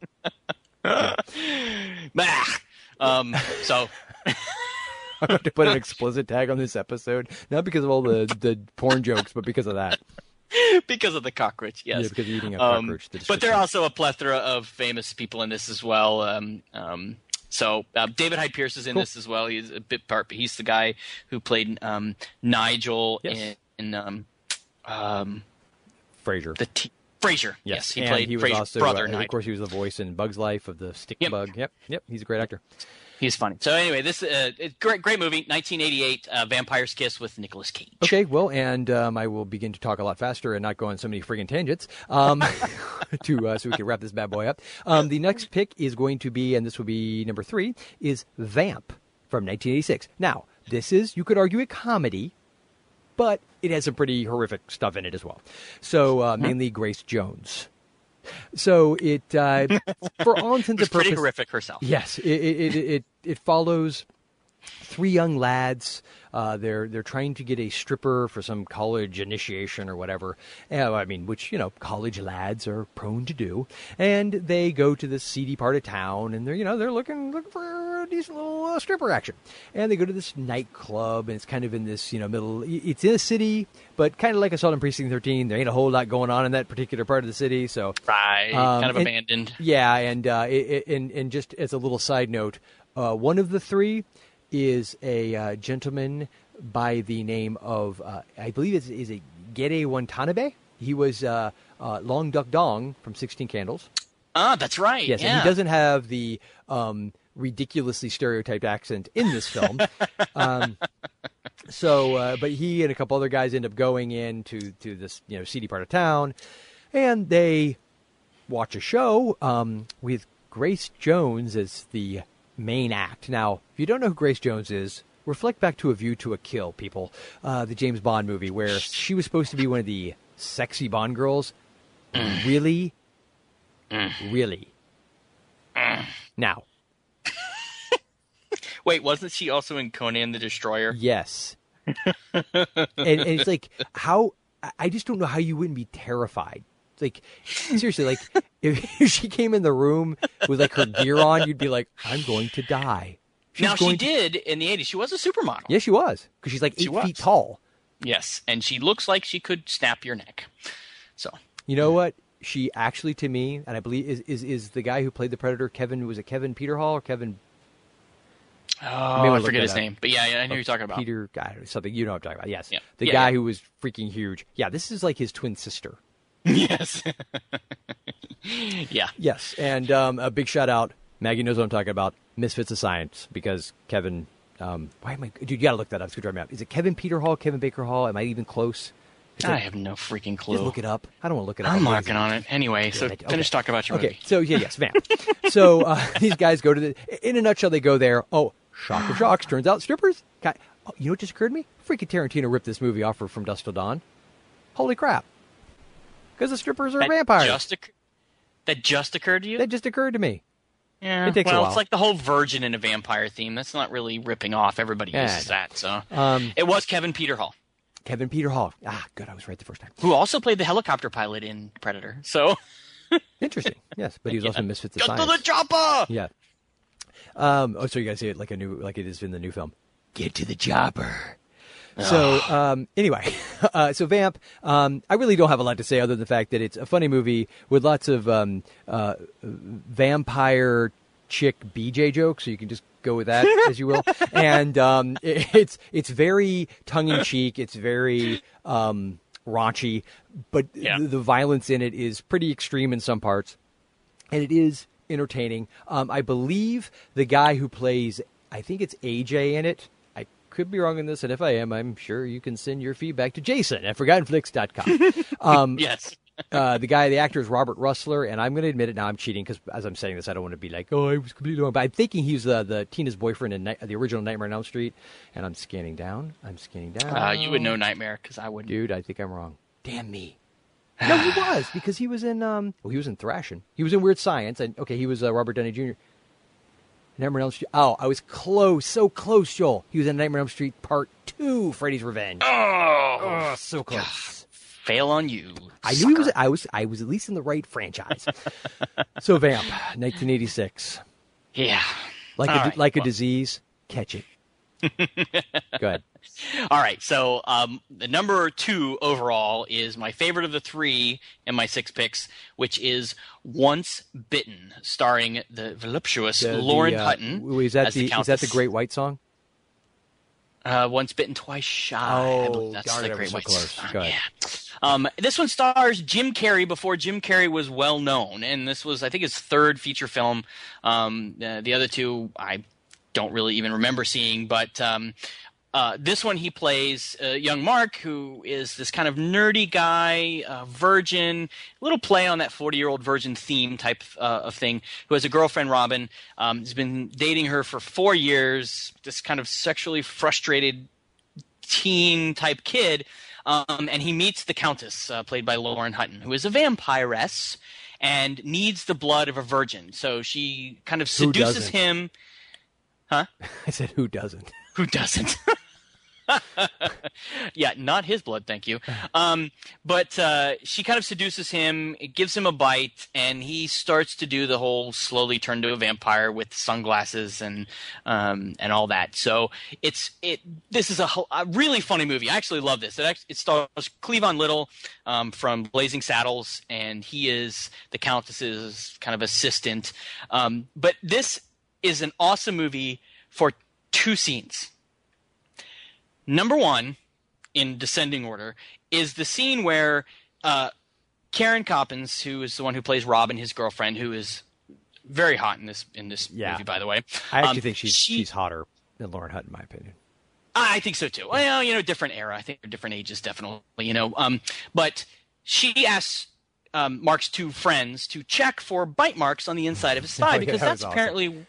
Speaker 4: Bah. Um. So.
Speaker 1: I'm going to put an explicit tag on this episode, not because of all the, the porn jokes, but because of that.
Speaker 4: Because of the cockroach, yes.
Speaker 1: Yeah, because of eating a
Speaker 4: Um,
Speaker 1: cockroach. the
Speaker 4: but there are
Speaker 1: description.
Speaker 4: also a plethora of famous people in this as well. Um, um, so uh, David Hyde Pierce is in
Speaker 1: Cool.
Speaker 4: this as well. He's a bit part. He's the guy who played um, Nigel
Speaker 1: Yes.
Speaker 4: in, in um, um,
Speaker 1: Frasier.
Speaker 4: the T- Frasier. Yes, he
Speaker 1: and
Speaker 4: played
Speaker 1: he was
Speaker 4: Frasier's
Speaker 1: also,
Speaker 4: brother.
Speaker 1: uh,
Speaker 4: Nigel.
Speaker 1: of course, he was the voice in Bug's Life of the stick
Speaker 4: Yep.
Speaker 1: bug. Yep, yep, he's a great actor.
Speaker 4: He's funny. So anyway, this uh, it's great, great movie, nineteen eighty-eight, uh, Vampire's Kiss with Nicolas Cage.
Speaker 1: Okay, well, and um, I will begin to talk a lot faster and not go on so many friggin' tangents um, to uh, so we can wrap this bad boy up. Um, the next pick is going to be, and this will be number three, is Vamp from nineteen eighty-six. Now, this is, you could argue, a comedy, but it has some pretty horrific stuff in it as well. So uh, mainly Grace Jones So it, uh, for all intents and
Speaker 4: It's pretty
Speaker 1: purposes,
Speaker 4: horrific herself.
Speaker 1: yes, it it it it, it follows three young lads. Uh, they're they're trying to get a stripper for some college initiation or whatever. Uh, I mean, which you know, college lads are prone to do. And they go to this seedy part of town, and they're you know they're looking looking for a decent little uh, stripper action. And they go to this nightclub, and it's kind of in this you know middle. It's in a city, but kind of like I saw in Precinct thirteen. There ain't a whole lot going on in that particular part of the city. So
Speaker 4: Right,
Speaker 1: Um,
Speaker 4: kind of
Speaker 1: and-
Speaker 4: abandoned.
Speaker 1: yeah, and uh, it, it, and and just as a little side note, uh, one of the three is a uh, gentleman by the name of uh, I believe it's is a Gede Watanabe. He was uh, uh, Long Duck Dong from Sixteen Candles.
Speaker 4: Ah, that's right.
Speaker 1: Yes,
Speaker 4: yeah.
Speaker 1: and he doesn't have the um, ridiculously stereotyped accent in this film. um, so, uh, but he and a couple other guys end up going into to this you know seedy part of town, and they watch a show um, with Grace Jones as the main act. Now, if you don't know who Grace Jones is, reflect back to A View to a Kill, people. Uh, the James Bond movie where she was supposed to be one of the sexy Bond girls. Really? Really? Now,
Speaker 4: Wait, wasn't she also in Conan the Destroyer?
Speaker 1: yes. and, and it's like, how, I- I just don't know how you wouldn't be terrified. Like, seriously, like, if, if she came in the room with, like, her gear on, you'd be like, I'm going to die. She's
Speaker 4: Now, she
Speaker 1: going to-
Speaker 4: did, in the eighties, she was a supermodel.
Speaker 1: Yes, she was. Because she's, like, eight
Speaker 4: She was.
Speaker 1: feet tall.
Speaker 4: Yes, and she looks like she could snap your neck. So,
Speaker 1: You know what? She actually, to me, and I believe, is is, is the guy who played the Predator, Kevin, was it Kevin Peterhall or Kevin
Speaker 4: oh,
Speaker 1: may
Speaker 4: I
Speaker 1: wanna look
Speaker 4: forget
Speaker 1: that
Speaker 4: his
Speaker 1: up.
Speaker 4: name. But yeah, yeah, I know who you're talking about.
Speaker 1: Peter, guy, something, you know what I'm talking about. Yes.
Speaker 4: Yeah.
Speaker 1: The
Speaker 4: Yeah,
Speaker 1: guy
Speaker 4: yeah.
Speaker 1: who was freaking huge. Yeah, this is like his twin sister.
Speaker 4: Yes. Yeah.
Speaker 1: Yes, and um, a big shout out. Maggie knows what I'm talking about. Misfits of Science, because Kevin. Um, why am I? Dude, you got to look that up. It's gonna drive me out. Is it Kevin Peter Hall? Kevin Baker Hall? Am I even close? It's
Speaker 4: I
Speaker 1: like-
Speaker 4: have no freaking
Speaker 1: Just
Speaker 4: clue.
Speaker 1: look it up. I don't want to look it up.
Speaker 4: I'm
Speaker 1: lazy.
Speaker 4: working on it. Anyway, so
Speaker 1: Damn it.
Speaker 4: finish
Speaker 1: Okay.
Speaker 4: talking about your
Speaker 1: Okay,
Speaker 4: movie.
Speaker 1: so yeah, yes, Vamp. so uh, these guys go to the. In a nutshell, they go there. Oh, shock of shocks! Turns out strippers. Guy, oh, you know what just occurred to me? Freaking Tarantino ripped this movie off for From Dusk Till Dawn. Holy crap! Because the strippers are
Speaker 4: That
Speaker 1: vampires.
Speaker 4: Just occ- that just occurred to you?
Speaker 1: That just occurred to me.
Speaker 4: yeah.
Speaker 1: it takes a
Speaker 4: well,
Speaker 1: while.
Speaker 4: it's like the whole virgin and a vampire theme. That's not really ripping off. Everybody
Speaker 1: Yeah,
Speaker 4: uses
Speaker 1: I know.
Speaker 4: that. So
Speaker 1: Um,
Speaker 4: it was Kevin Peter Hall,
Speaker 1: Kevin Peter Hall. Ah, good. I was right the first time.
Speaker 4: who also played the helicopter pilot in Predator. So
Speaker 1: Interesting. Yes, but he was also in Misfits of
Speaker 4: get to
Speaker 1: Science.
Speaker 4: the chopper.
Speaker 1: Yeah. Um, oh, so you guys say it like a new, like it is in the new film. Get to the chopper. So um, anyway, uh, so Vamp. Um, I really don't have a lot to say other than the fact that it's a funny movie with lots of um, uh, vampire chick B J jokes. So you can just go with that as you will. And um, it, it's it's very tongue in cheek. It's very um, raunchy, but
Speaker 4: Yeah.
Speaker 1: the, the violence in it is pretty extreme in some parts. And it is entertaining. Um, I believe the guy who plays, I think it's A J in it. I could be wrong in this, and if I am, I'm sure you can send your feedback to Jason at forgotten flicks dot com. um,
Speaker 4: Yes.
Speaker 1: uh, the guy, the actor is Robert Russler, and I'm going to admit it now. I'm cheating because as I'm saying this, I don't want to be like, oh, I was completely wrong. But I'm thinking he's uh, the Tina's boyfriend in Night- the original Nightmare on Elm Street, and I'm scanning down. I'm scanning down.
Speaker 4: Uh, you would know Nightmare because I wouldn't.
Speaker 1: Dude, I think I'm wrong. Damn me. No, he was because he was in. Um, well, he was in Thrashing. He was in Weird Science, and okay, he was uh, Robert Downey Junior Nightmare on Elm Street. Oh, I was close, so close, Joel. He was in Nightmare on Elm Street Part Two, Freddy's Revenge.
Speaker 4: Oh,
Speaker 1: Oh, so close.
Speaker 4: fail on you.
Speaker 1: I knew he was. I was. I was at least in the right franchise. So, Vamp, nineteen eighty-six.
Speaker 4: Yeah.
Speaker 1: Like a
Speaker 4: All right,
Speaker 1: like a
Speaker 4: well.
Speaker 1: disease, catch it. Go ahead.
Speaker 4: All right, so um, the number two overall is my favorite of the three in my six picks, which is Once Bitten, starring the voluptuous
Speaker 1: The- the,
Speaker 4: Lauren
Speaker 1: uh,
Speaker 4: Hutton.
Speaker 1: w- Is that
Speaker 4: as
Speaker 1: the, is that the
Speaker 4: Countess.
Speaker 1: Great White song?
Speaker 4: Uh, Once Bitten, Twice Shy. I
Speaker 1: Oh,
Speaker 4: believe that's
Speaker 1: darn
Speaker 4: the
Speaker 1: it, I
Speaker 4: Great
Speaker 1: was so
Speaker 4: White
Speaker 1: close.
Speaker 4: song.
Speaker 1: Go ahead.
Speaker 4: Yeah. Um, this one stars Jim Carrey before Jim Carrey was well known, and this was, I think, his third feature film. Um, uh, the other two I don't really even remember seeing, but um, uh, this one he plays uh, young Mark, who is this kind of nerdy guy, uh, virgin, little play on that forty-year-old virgin theme type uh, of thing, who has a girlfriend, Robin. Um, he's been dating her for four years, this kind of sexually frustrated teen type kid, um, and he meets the Countess, uh, played by Lauren Hutton, who is a vampiress, and needs the blood of a virgin. So she kind of
Speaker 1: Who
Speaker 4: seduces
Speaker 1: doesn't?
Speaker 4: him. Huh?
Speaker 1: I said, who doesn't?
Speaker 4: Who doesn't? Yeah, not his blood, thank you. Um, but uh, she kind of seduces him, it gives him a bite, and he starts to do the whole slowly turn to a vampire with sunglasses and um, and all that. So it's it. This is a, a really funny movie. I actually love this. It actually, it stars Cleavon Little um, from Blazing Saddles, and he is the Countess's kind of assistant. Um, but this is an awesome movie for two scenes. Number one, in descending order, is the scene where uh, Karen Coppins, who is the one who plays Robin, his girlfriend, who is very hot in this in this
Speaker 1: Yeah.
Speaker 4: movie, by the way.
Speaker 1: I actually
Speaker 4: Um,
Speaker 1: think she's
Speaker 4: she-
Speaker 1: she's hotter than Lauren Hutt, in my opinion.
Speaker 4: I think so too. Well, you know, different era. I think they're different ages, definitely. You know, um, but she asks um, Mark's two friends to check for bite marks on the inside of his thigh
Speaker 1: Oh, yeah,
Speaker 4: because
Speaker 1: that was
Speaker 4: that's
Speaker 1: awesome.
Speaker 4: apparently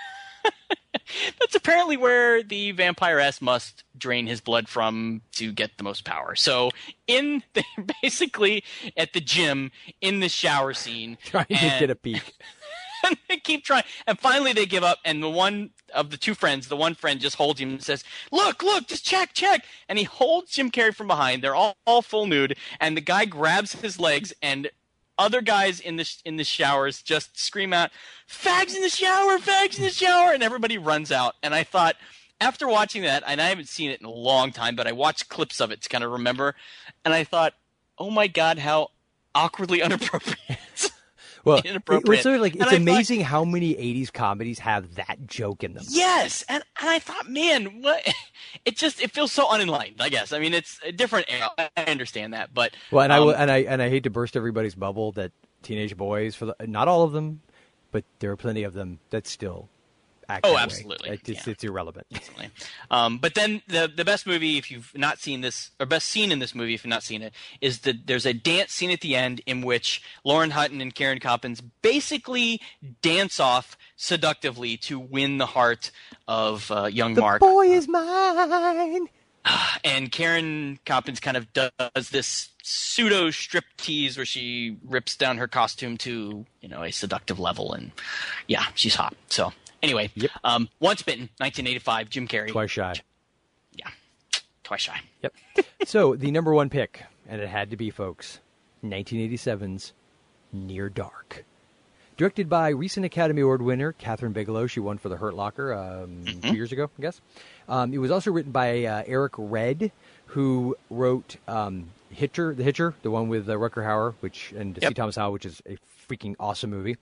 Speaker 4: that's apparently where the vampiress must drain his blood from to get the most power. So, in the, basically at the gym in the shower scene,
Speaker 1: Trying to
Speaker 4: and-
Speaker 1: get a peek.
Speaker 4: and they keep trying, and finally they give up. And the one of the two friends, the one friend, just holds him and says, "Look, look, just check, check." And he holds Jim Carrey from behind. They're all, all full nude, and the guy grabs his legs, and other guys in the in the showers just scream out, "Fags in the shower! Fags in the shower!" And everybody runs out. And I thought, after watching that, and I haven't seen it in a long time, but I watched clips of it to kind of remember, and I thought, oh my god, how awkwardly inappropriate.
Speaker 1: Well,
Speaker 4: Inappropriate.
Speaker 1: it's sort of like
Speaker 4: And
Speaker 1: it's
Speaker 4: I thought-
Speaker 1: amazing how many eighties comedies have that joke in them.
Speaker 4: Yes, and, and I thought, man, what? It just it feels so unenlightened. I guess. I mean, it's a different era. I understand that, but
Speaker 1: Well, and I
Speaker 4: um,
Speaker 1: will, and I and I hate to burst everybody's bubble that teenage boys, for the, not all of them, but there are plenty of them that still act.
Speaker 4: Oh,
Speaker 1: that way.
Speaker 4: absolutely.
Speaker 1: It- It's,
Speaker 4: Yeah.
Speaker 1: it's irrelevant.
Speaker 4: Definitely. Um, but then the the best movie, if you've not seen this, or best scene in this movie, if you've not seen it, is that there's a dance scene at the end in which Lauren Hutton and Karen Coppins basically dance off seductively to win the heart of uh, young
Speaker 1: The
Speaker 4: Mark.
Speaker 1: boy is mine.
Speaker 4: And Karen Coppins kind of does this pseudo strip tease where she rips down her costume to, you know, a seductive level, and yeah, she's hot. So anyway,
Speaker 1: Yep.
Speaker 4: um, Once Bitten, nineteen eighty-five, Jim Carrey.
Speaker 1: Twice shy.
Speaker 4: Yeah, twice shy.
Speaker 1: Yep. So the number one pick, and it had to be, folks, nineteen eighty-seven's Near Dark. Directed by recent Academy Award winner Catherine Bigelow. She won for The Hurt Locker um,
Speaker 4: Mm-hmm.
Speaker 1: two years ago, I guess. Um, it was also written by uh, Eric Red, who wrote um, Hitcher, The Hitcher, the one with uh, Rutger Hauer, which and
Speaker 4: Yep.
Speaker 1: C. Thomas Howell, which is a freaking awesome movie.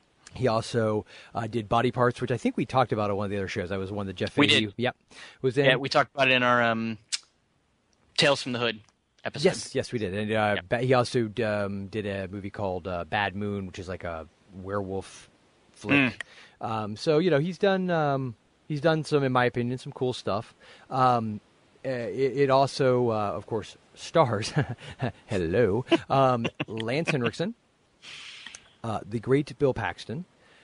Speaker 1: He also uh, did Body Parts, which I think we talked about on one of the other shows. That was one that Jeff
Speaker 4: We
Speaker 1: Fahey,
Speaker 4: did.
Speaker 1: Yep. Was in.
Speaker 4: Yeah, we talked about it in our um, Tales from the Hood episode.
Speaker 1: Yes, yes, we did. And uh, ba- he also um, did a movie called uh, Bad Moon, which is like a werewolf flick. Um, so you know, he's done um, he's done some, in my opinion, some cool stuff. Um, uh, it, it also, uh, of course, stars hello um, Lance Henriksen, uh, the great Bill Paxton.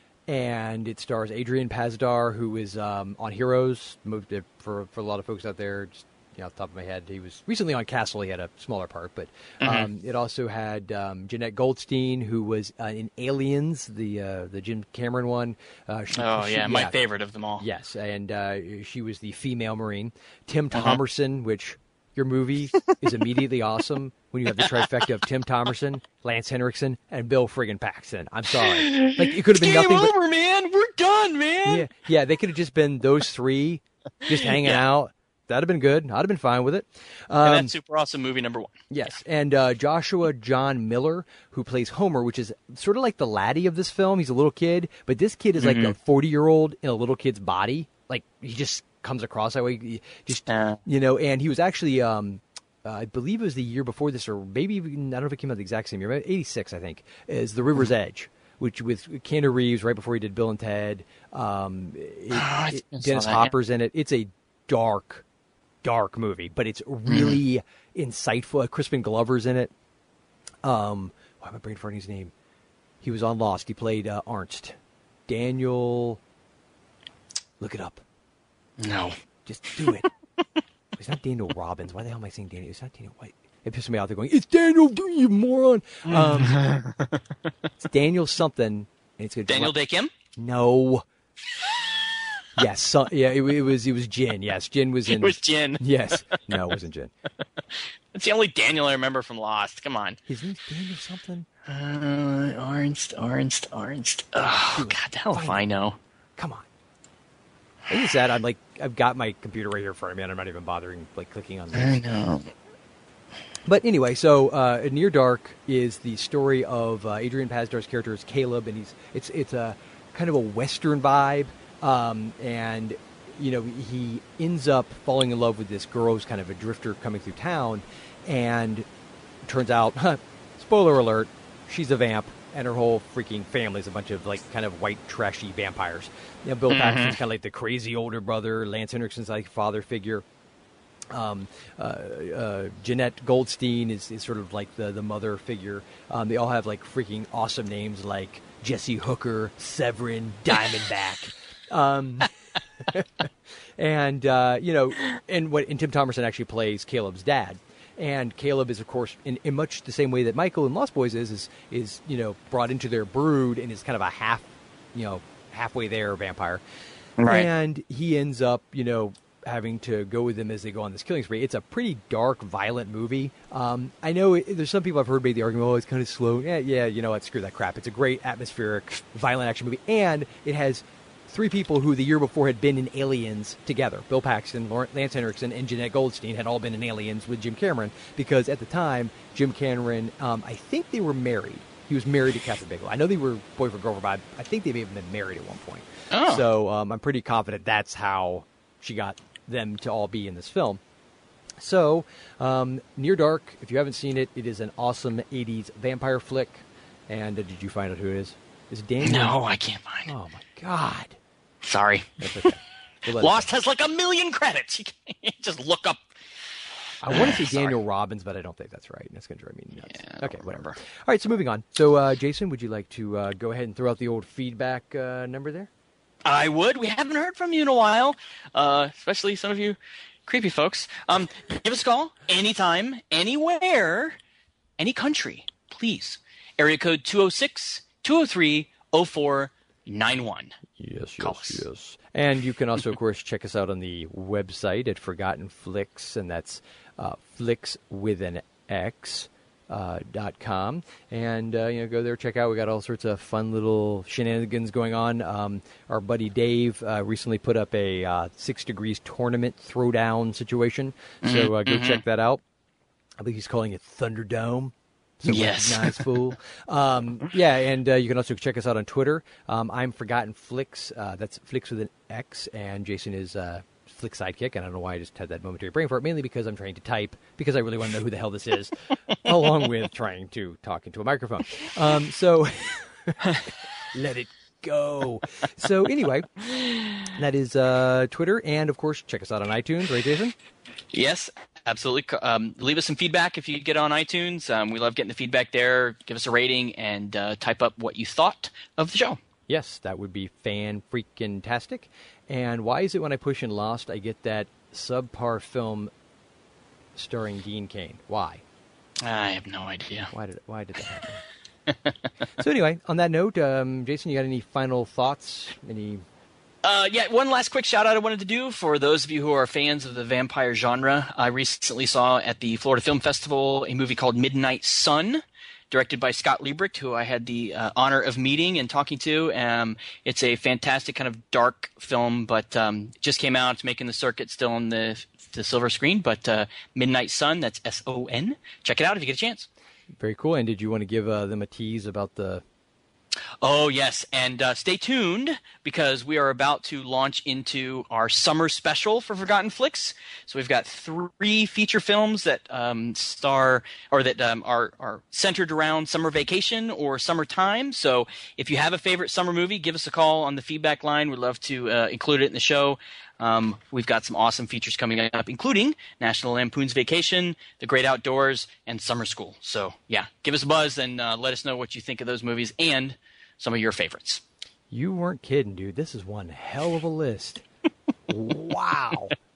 Speaker 1: And it stars Adrian Pazdar, who is um, on Heroes. Moved it for for a lot of folks out there. Just, you know, off the top of my head, he was recently on Castle. He had a smaller part, but um, it also had um, Jeanette Goldstein, who was uh, in Aliens, the uh, the Jim Cameron one. Uh, she,
Speaker 4: Oh
Speaker 1: she-
Speaker 4: yeah, my favorite of them all.
Speaker 1: Yes, and uh, she was the female Marine. Tim
Speaker 4: Uh-huh.
Speaker 1: Thomerson, which your movie is immediately awesome when you have the trifecta of Tim Thomerson, Lance Henriksen, and Bill friggin' Paxton. I'm sorry, like it could have been
Speaker 4: Game
Speaker 1: nothing but.
Speaker 4: over, man. We're done, man.
Speaker 1: Yeah, yeah, they could have just been those three, just hanging
Speaker 4: Yeah.
Speaker 1: out. That'd have been good. I'd have been fine with it.
Speaker 4: And
Speaker 1: Um,
Speaker 4: that's super awesome movie number one.
Speaker 1: yes, and uh, Joshua John Miller, who plays Homer, which is sort of like the laddie of this film. He's a little kid, but this kid is like a forty-year-old in a little kid's body. Like he just comes across that way. He Just
Speaker 4: Uh.
Speaker 1: you know, and he was actually. Um, uh, I believe it was the year before this, or maybe even, I don't know if it came out the exact same year. But eighty-six, I think, is The River's Edge, which with Keanu Reeves right before he did Bill and Ted. Um, it-
Speaker 4: I
Speaker 1: it-
Speaker 4: think I saw
Speaker 1: Dennis
Speaker 4: that, yeah.
Speaker 1: Hopper's in it. It's a dark, dark movie, but it's really insightful. Crispin Glover's in it. Um, why am I brain farting his name? He was on Lost. He played uh, Arnst. Daniel. Look it up.
Speaker 4: No.
Speaker 1: Just do it. It's not Daniel Robbins. Why the hell am I saying Daniel? It's not Daniel White. It pissed me off. They're going, it's Daniel, you moron. Um, it's Daniel something. And it's gonna
Speaker 4: Daniel Day Kim?
Speaker 1: No. Yes. So, yeah, it, it was it was Jin. Yes, Jin was in.
Speaker 4: It was Jin.
Speaker 1: Yes. No, it wasn't Jin.
Speaker 4: That's the only Daniel I remember from Lost. Come on.
Speaker 1: His name's Daniel something.
Speaker 4: Uh, Ernst, Ernst, Ernst. Oh, God, the hell if I know.
Speaker 1: Come on. I think sad. I'm like, I've got my computer right here in front of me, and I'm not even bothering like clicking on this.
Speaker 4: I know.
Speaker 1: But anyway, so uh, Near Dark is the story of uh, Adrian Pasdar's character is Caleb, and he's it's it's a kind of a Western vibe, um, and you know he ends up falling in love with this girl who's kind of a drifter coming through town, and it turns out, huh, spoiler alert, she's a vamp, and her whole freaking family is a bunch of like kind of white trashy vampires. You know, Bill mm-hmm. Paxton's kind of like the crazy older brother, Lance Henriksen's like father figure. Um, uh, uh, Jeanette Goldstein is, is sort of like the, the mother figure. Um, they all have like freaking awesome names like Jesse Hooker, Severin, Diamondback. um, and, uh, you know, and what, and Tim Thomerson actually plays Caleb's dad. And Caleb is, of course, in, in much the same way that Michael in Lost Boys is, is, is, you know, brought into their brood and is kind of a half, you know, halfway there vampire. Right. And he ends up, you know, having to go with them as they go on this killing spree. It's a pretty dark, violent movie. Um, I know it, there's some people I've heard make the argument, oh, it's kind of slow. Yeah, yeah, you know what, screw that crap. It's a great atmospheric, violent action movie. And it has three people who the year before had been in Aliens together. Bill Paxton, Lance Henriksen, and Jeanette Goldstein had all been in Aliens with Jim Cameron because at the time, Jim Cameron, um, I think they were married. He was married to Catherine Bigelow. I know they were boyfriend girlfriend, but I think they may have been married at one point. Oh. So um, I'm pretty confident that's how she got them to all be in this film. So, um, Near Dark, if you haven't seen it, it is an awesome eighties vampire flick. And uh, did you find out who it is? Is it Daniel?
Speaker 4: No, I can't find it.
Speaker 1: Oh, my God.
Speaker 4: Sorry.
Speaker 1: That's okay. We'll
Speaker 4: Lost has like a million credits. You can't just look up.
Speaker 1: I want to say Daniel Robbins, but I don't think that's right. That's going to drive me nuts. Yeah, okay, whatever. All right, so moving on. So, uh, Jason, would you like to uh, go ahead and throw out the old feedback uh, number there?
Speaker 4: I would. We haven't heard from you in a while, uh, especially some of you creepy folks. Um, give us a call anytime, anywhere, any country, please. Area code two oh six, two oh three, oh four nine one.
Speaker 1: Yes,
Speaker 4: Call
Speaker 1: yes,
Speaker 4: us.
Speaker 1: yes. And you can also, of course, check us out on the website at Forgotten Flicks, and that's uh, flicks with an X. Uh, dot com and uh, you know, go there, check out. We got all sorts of fun little shenanigans going on. Um, our buddy Dave uh, recently put up a uh, Six Degrees tournament throwdown situation, so uh, go mm-hmm. check that out. I think he's calling it Thunderdome. So
Speaker 4: yes,
Speaker 1: nice fool. Um, yeah, and uh, you can also check us out on Twitter. Um, I'm Forgotten Flicks. Uh, that's Flicks with an X, and Jason is. Uh, Flick Sidekick, and I don't know why I just had that momentary brain fart, mainly because I'm trying to type, because I really want to know who the hell this is, along with trying to talk into a microphone. Um, so, let it go. So, anyway, that is uh, Twitter, and, of course, check us out on iTunes, right, Jason?
Speaker 4: Yes, absolutely. Um, leave us some feedback if you get on iTunes. Um, we love getting the feedback there. Give us a rating, and uh, type up what you thought of the show.
Speaker 1: Yes, that would be fan-freaking-tastic. And why is it when I push in Lost, I get that subpar film starring Dean Cain? Why?
Speaker 4: I have no idea.
Speaker 1: Why did Why did that happen? So anyway, on that note, um, Jason, you got any final thoughts? Any?
Speaker 4: Uh, yeah, one last quick shout-out I wanted to do for those of you who are fans of the vampire genre. I recently saw at the Florida Film Festival a movie called Midnight Sun, directed by Scott Liebrecht, who I had the uh, honor of meeting and talking to. Um, it's a fantastic kind of dark film, but um, just came out. It's making the circuit still on the, the silver screen. But uh, Midnight Sun, that's S O N. Check it out if you get a chance.
Speaker 1: Very cool. And did you want to give uh, them a tease about the...
Speaker 4: Oh, yes. And uh, stay tuned because we are about to launch into our summer special for Forgotten Flicks. So we've got three feature films that um, star or that um, are, are centered around summer vacation or summertime. So if you have a favorite summer movie, give us a call on the feedback line. We'd love to uh, include it in the show. Um, we've got some awesome features coming up, including National Lampoon's Vacation, The Great Outdoors, and Summer School. So, yeah, give us a buzz and uh, let us know what you think of those movies and some of your favorites.
Speaker 1: You weren't kidding, dude. This is one hell of a list. Wow.
Speaker 4: It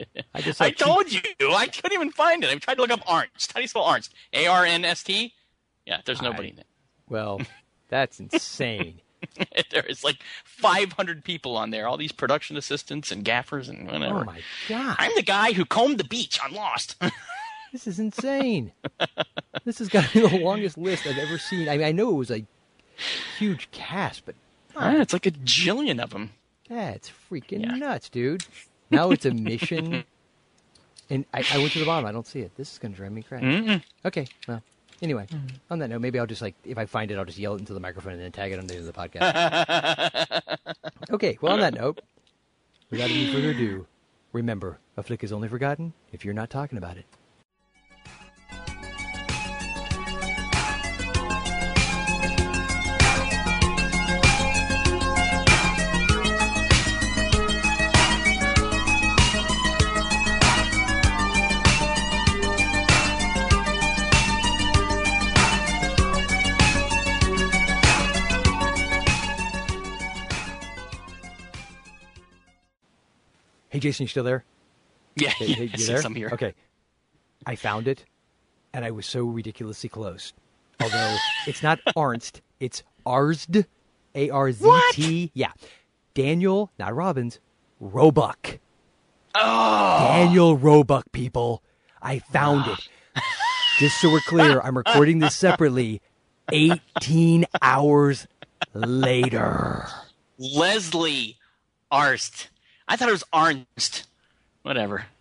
Speaker 1: I just
Speaker 4: I
Speaker 1: like,
Speaker 4: told you. I couldn't even find it. I tried to look up Arnst. How do you spell Arnst? A R N S T? Yeah, there's nobody
Speaker 1: I,
Speaker 4: in it.
Speaker 1: Well, that's insane.
Speaker 4: There is like five hundred people on there, all these production assistants and gaffers and whatever.
Speaker 1: Oh, my God.
Speaker 4: I'm the guy who combed the beach on Lost.
Speaker 1: This is insane. This has got to be the longest list I've ever seen. I mean, I know it was a huge cast, but
Speaker 4: Yeah, it's like a jillion of them.
Speaker 1: that's freaking
Speaker 4: Yeah.
Speaker 1: nuts, dude. Now it's a mission. And I, I went to the bottom. I don't see it. This is going to drive me crazy.
Speaker 4: Mm-mm.
Speaker 1: Okay, well, anyway, on that note, maybe I'll just, like, if I find it, I'll just yell it into the microphone and then tag it on the end of the podcast. Okay, well, on that note, without any further ado, remember, a flick is only forgotten if you're not talking about it. Hey, Jason, you still there?
Speaker 4: Yeah,
Speaker 1: Hey, hey, you
Speaker 4: yes,
Speaker 1: there?
Speaker 4: yes, I'm here.
Speaker 1: Okay. I found it, and I was so ridiculously close. Although it's not Arnst, it's Arsd, A R Z T. Yeah. Daniel, not Robbins, Roebuck.
Speaker 4: Oh,
Speaker 1: Daniel Roebuck, people. I found it. Just so we're clear, I'm recording this separately eighteen hours later.
Speaker 4: Leslie Arst. I thought it was Arnst. Whatever.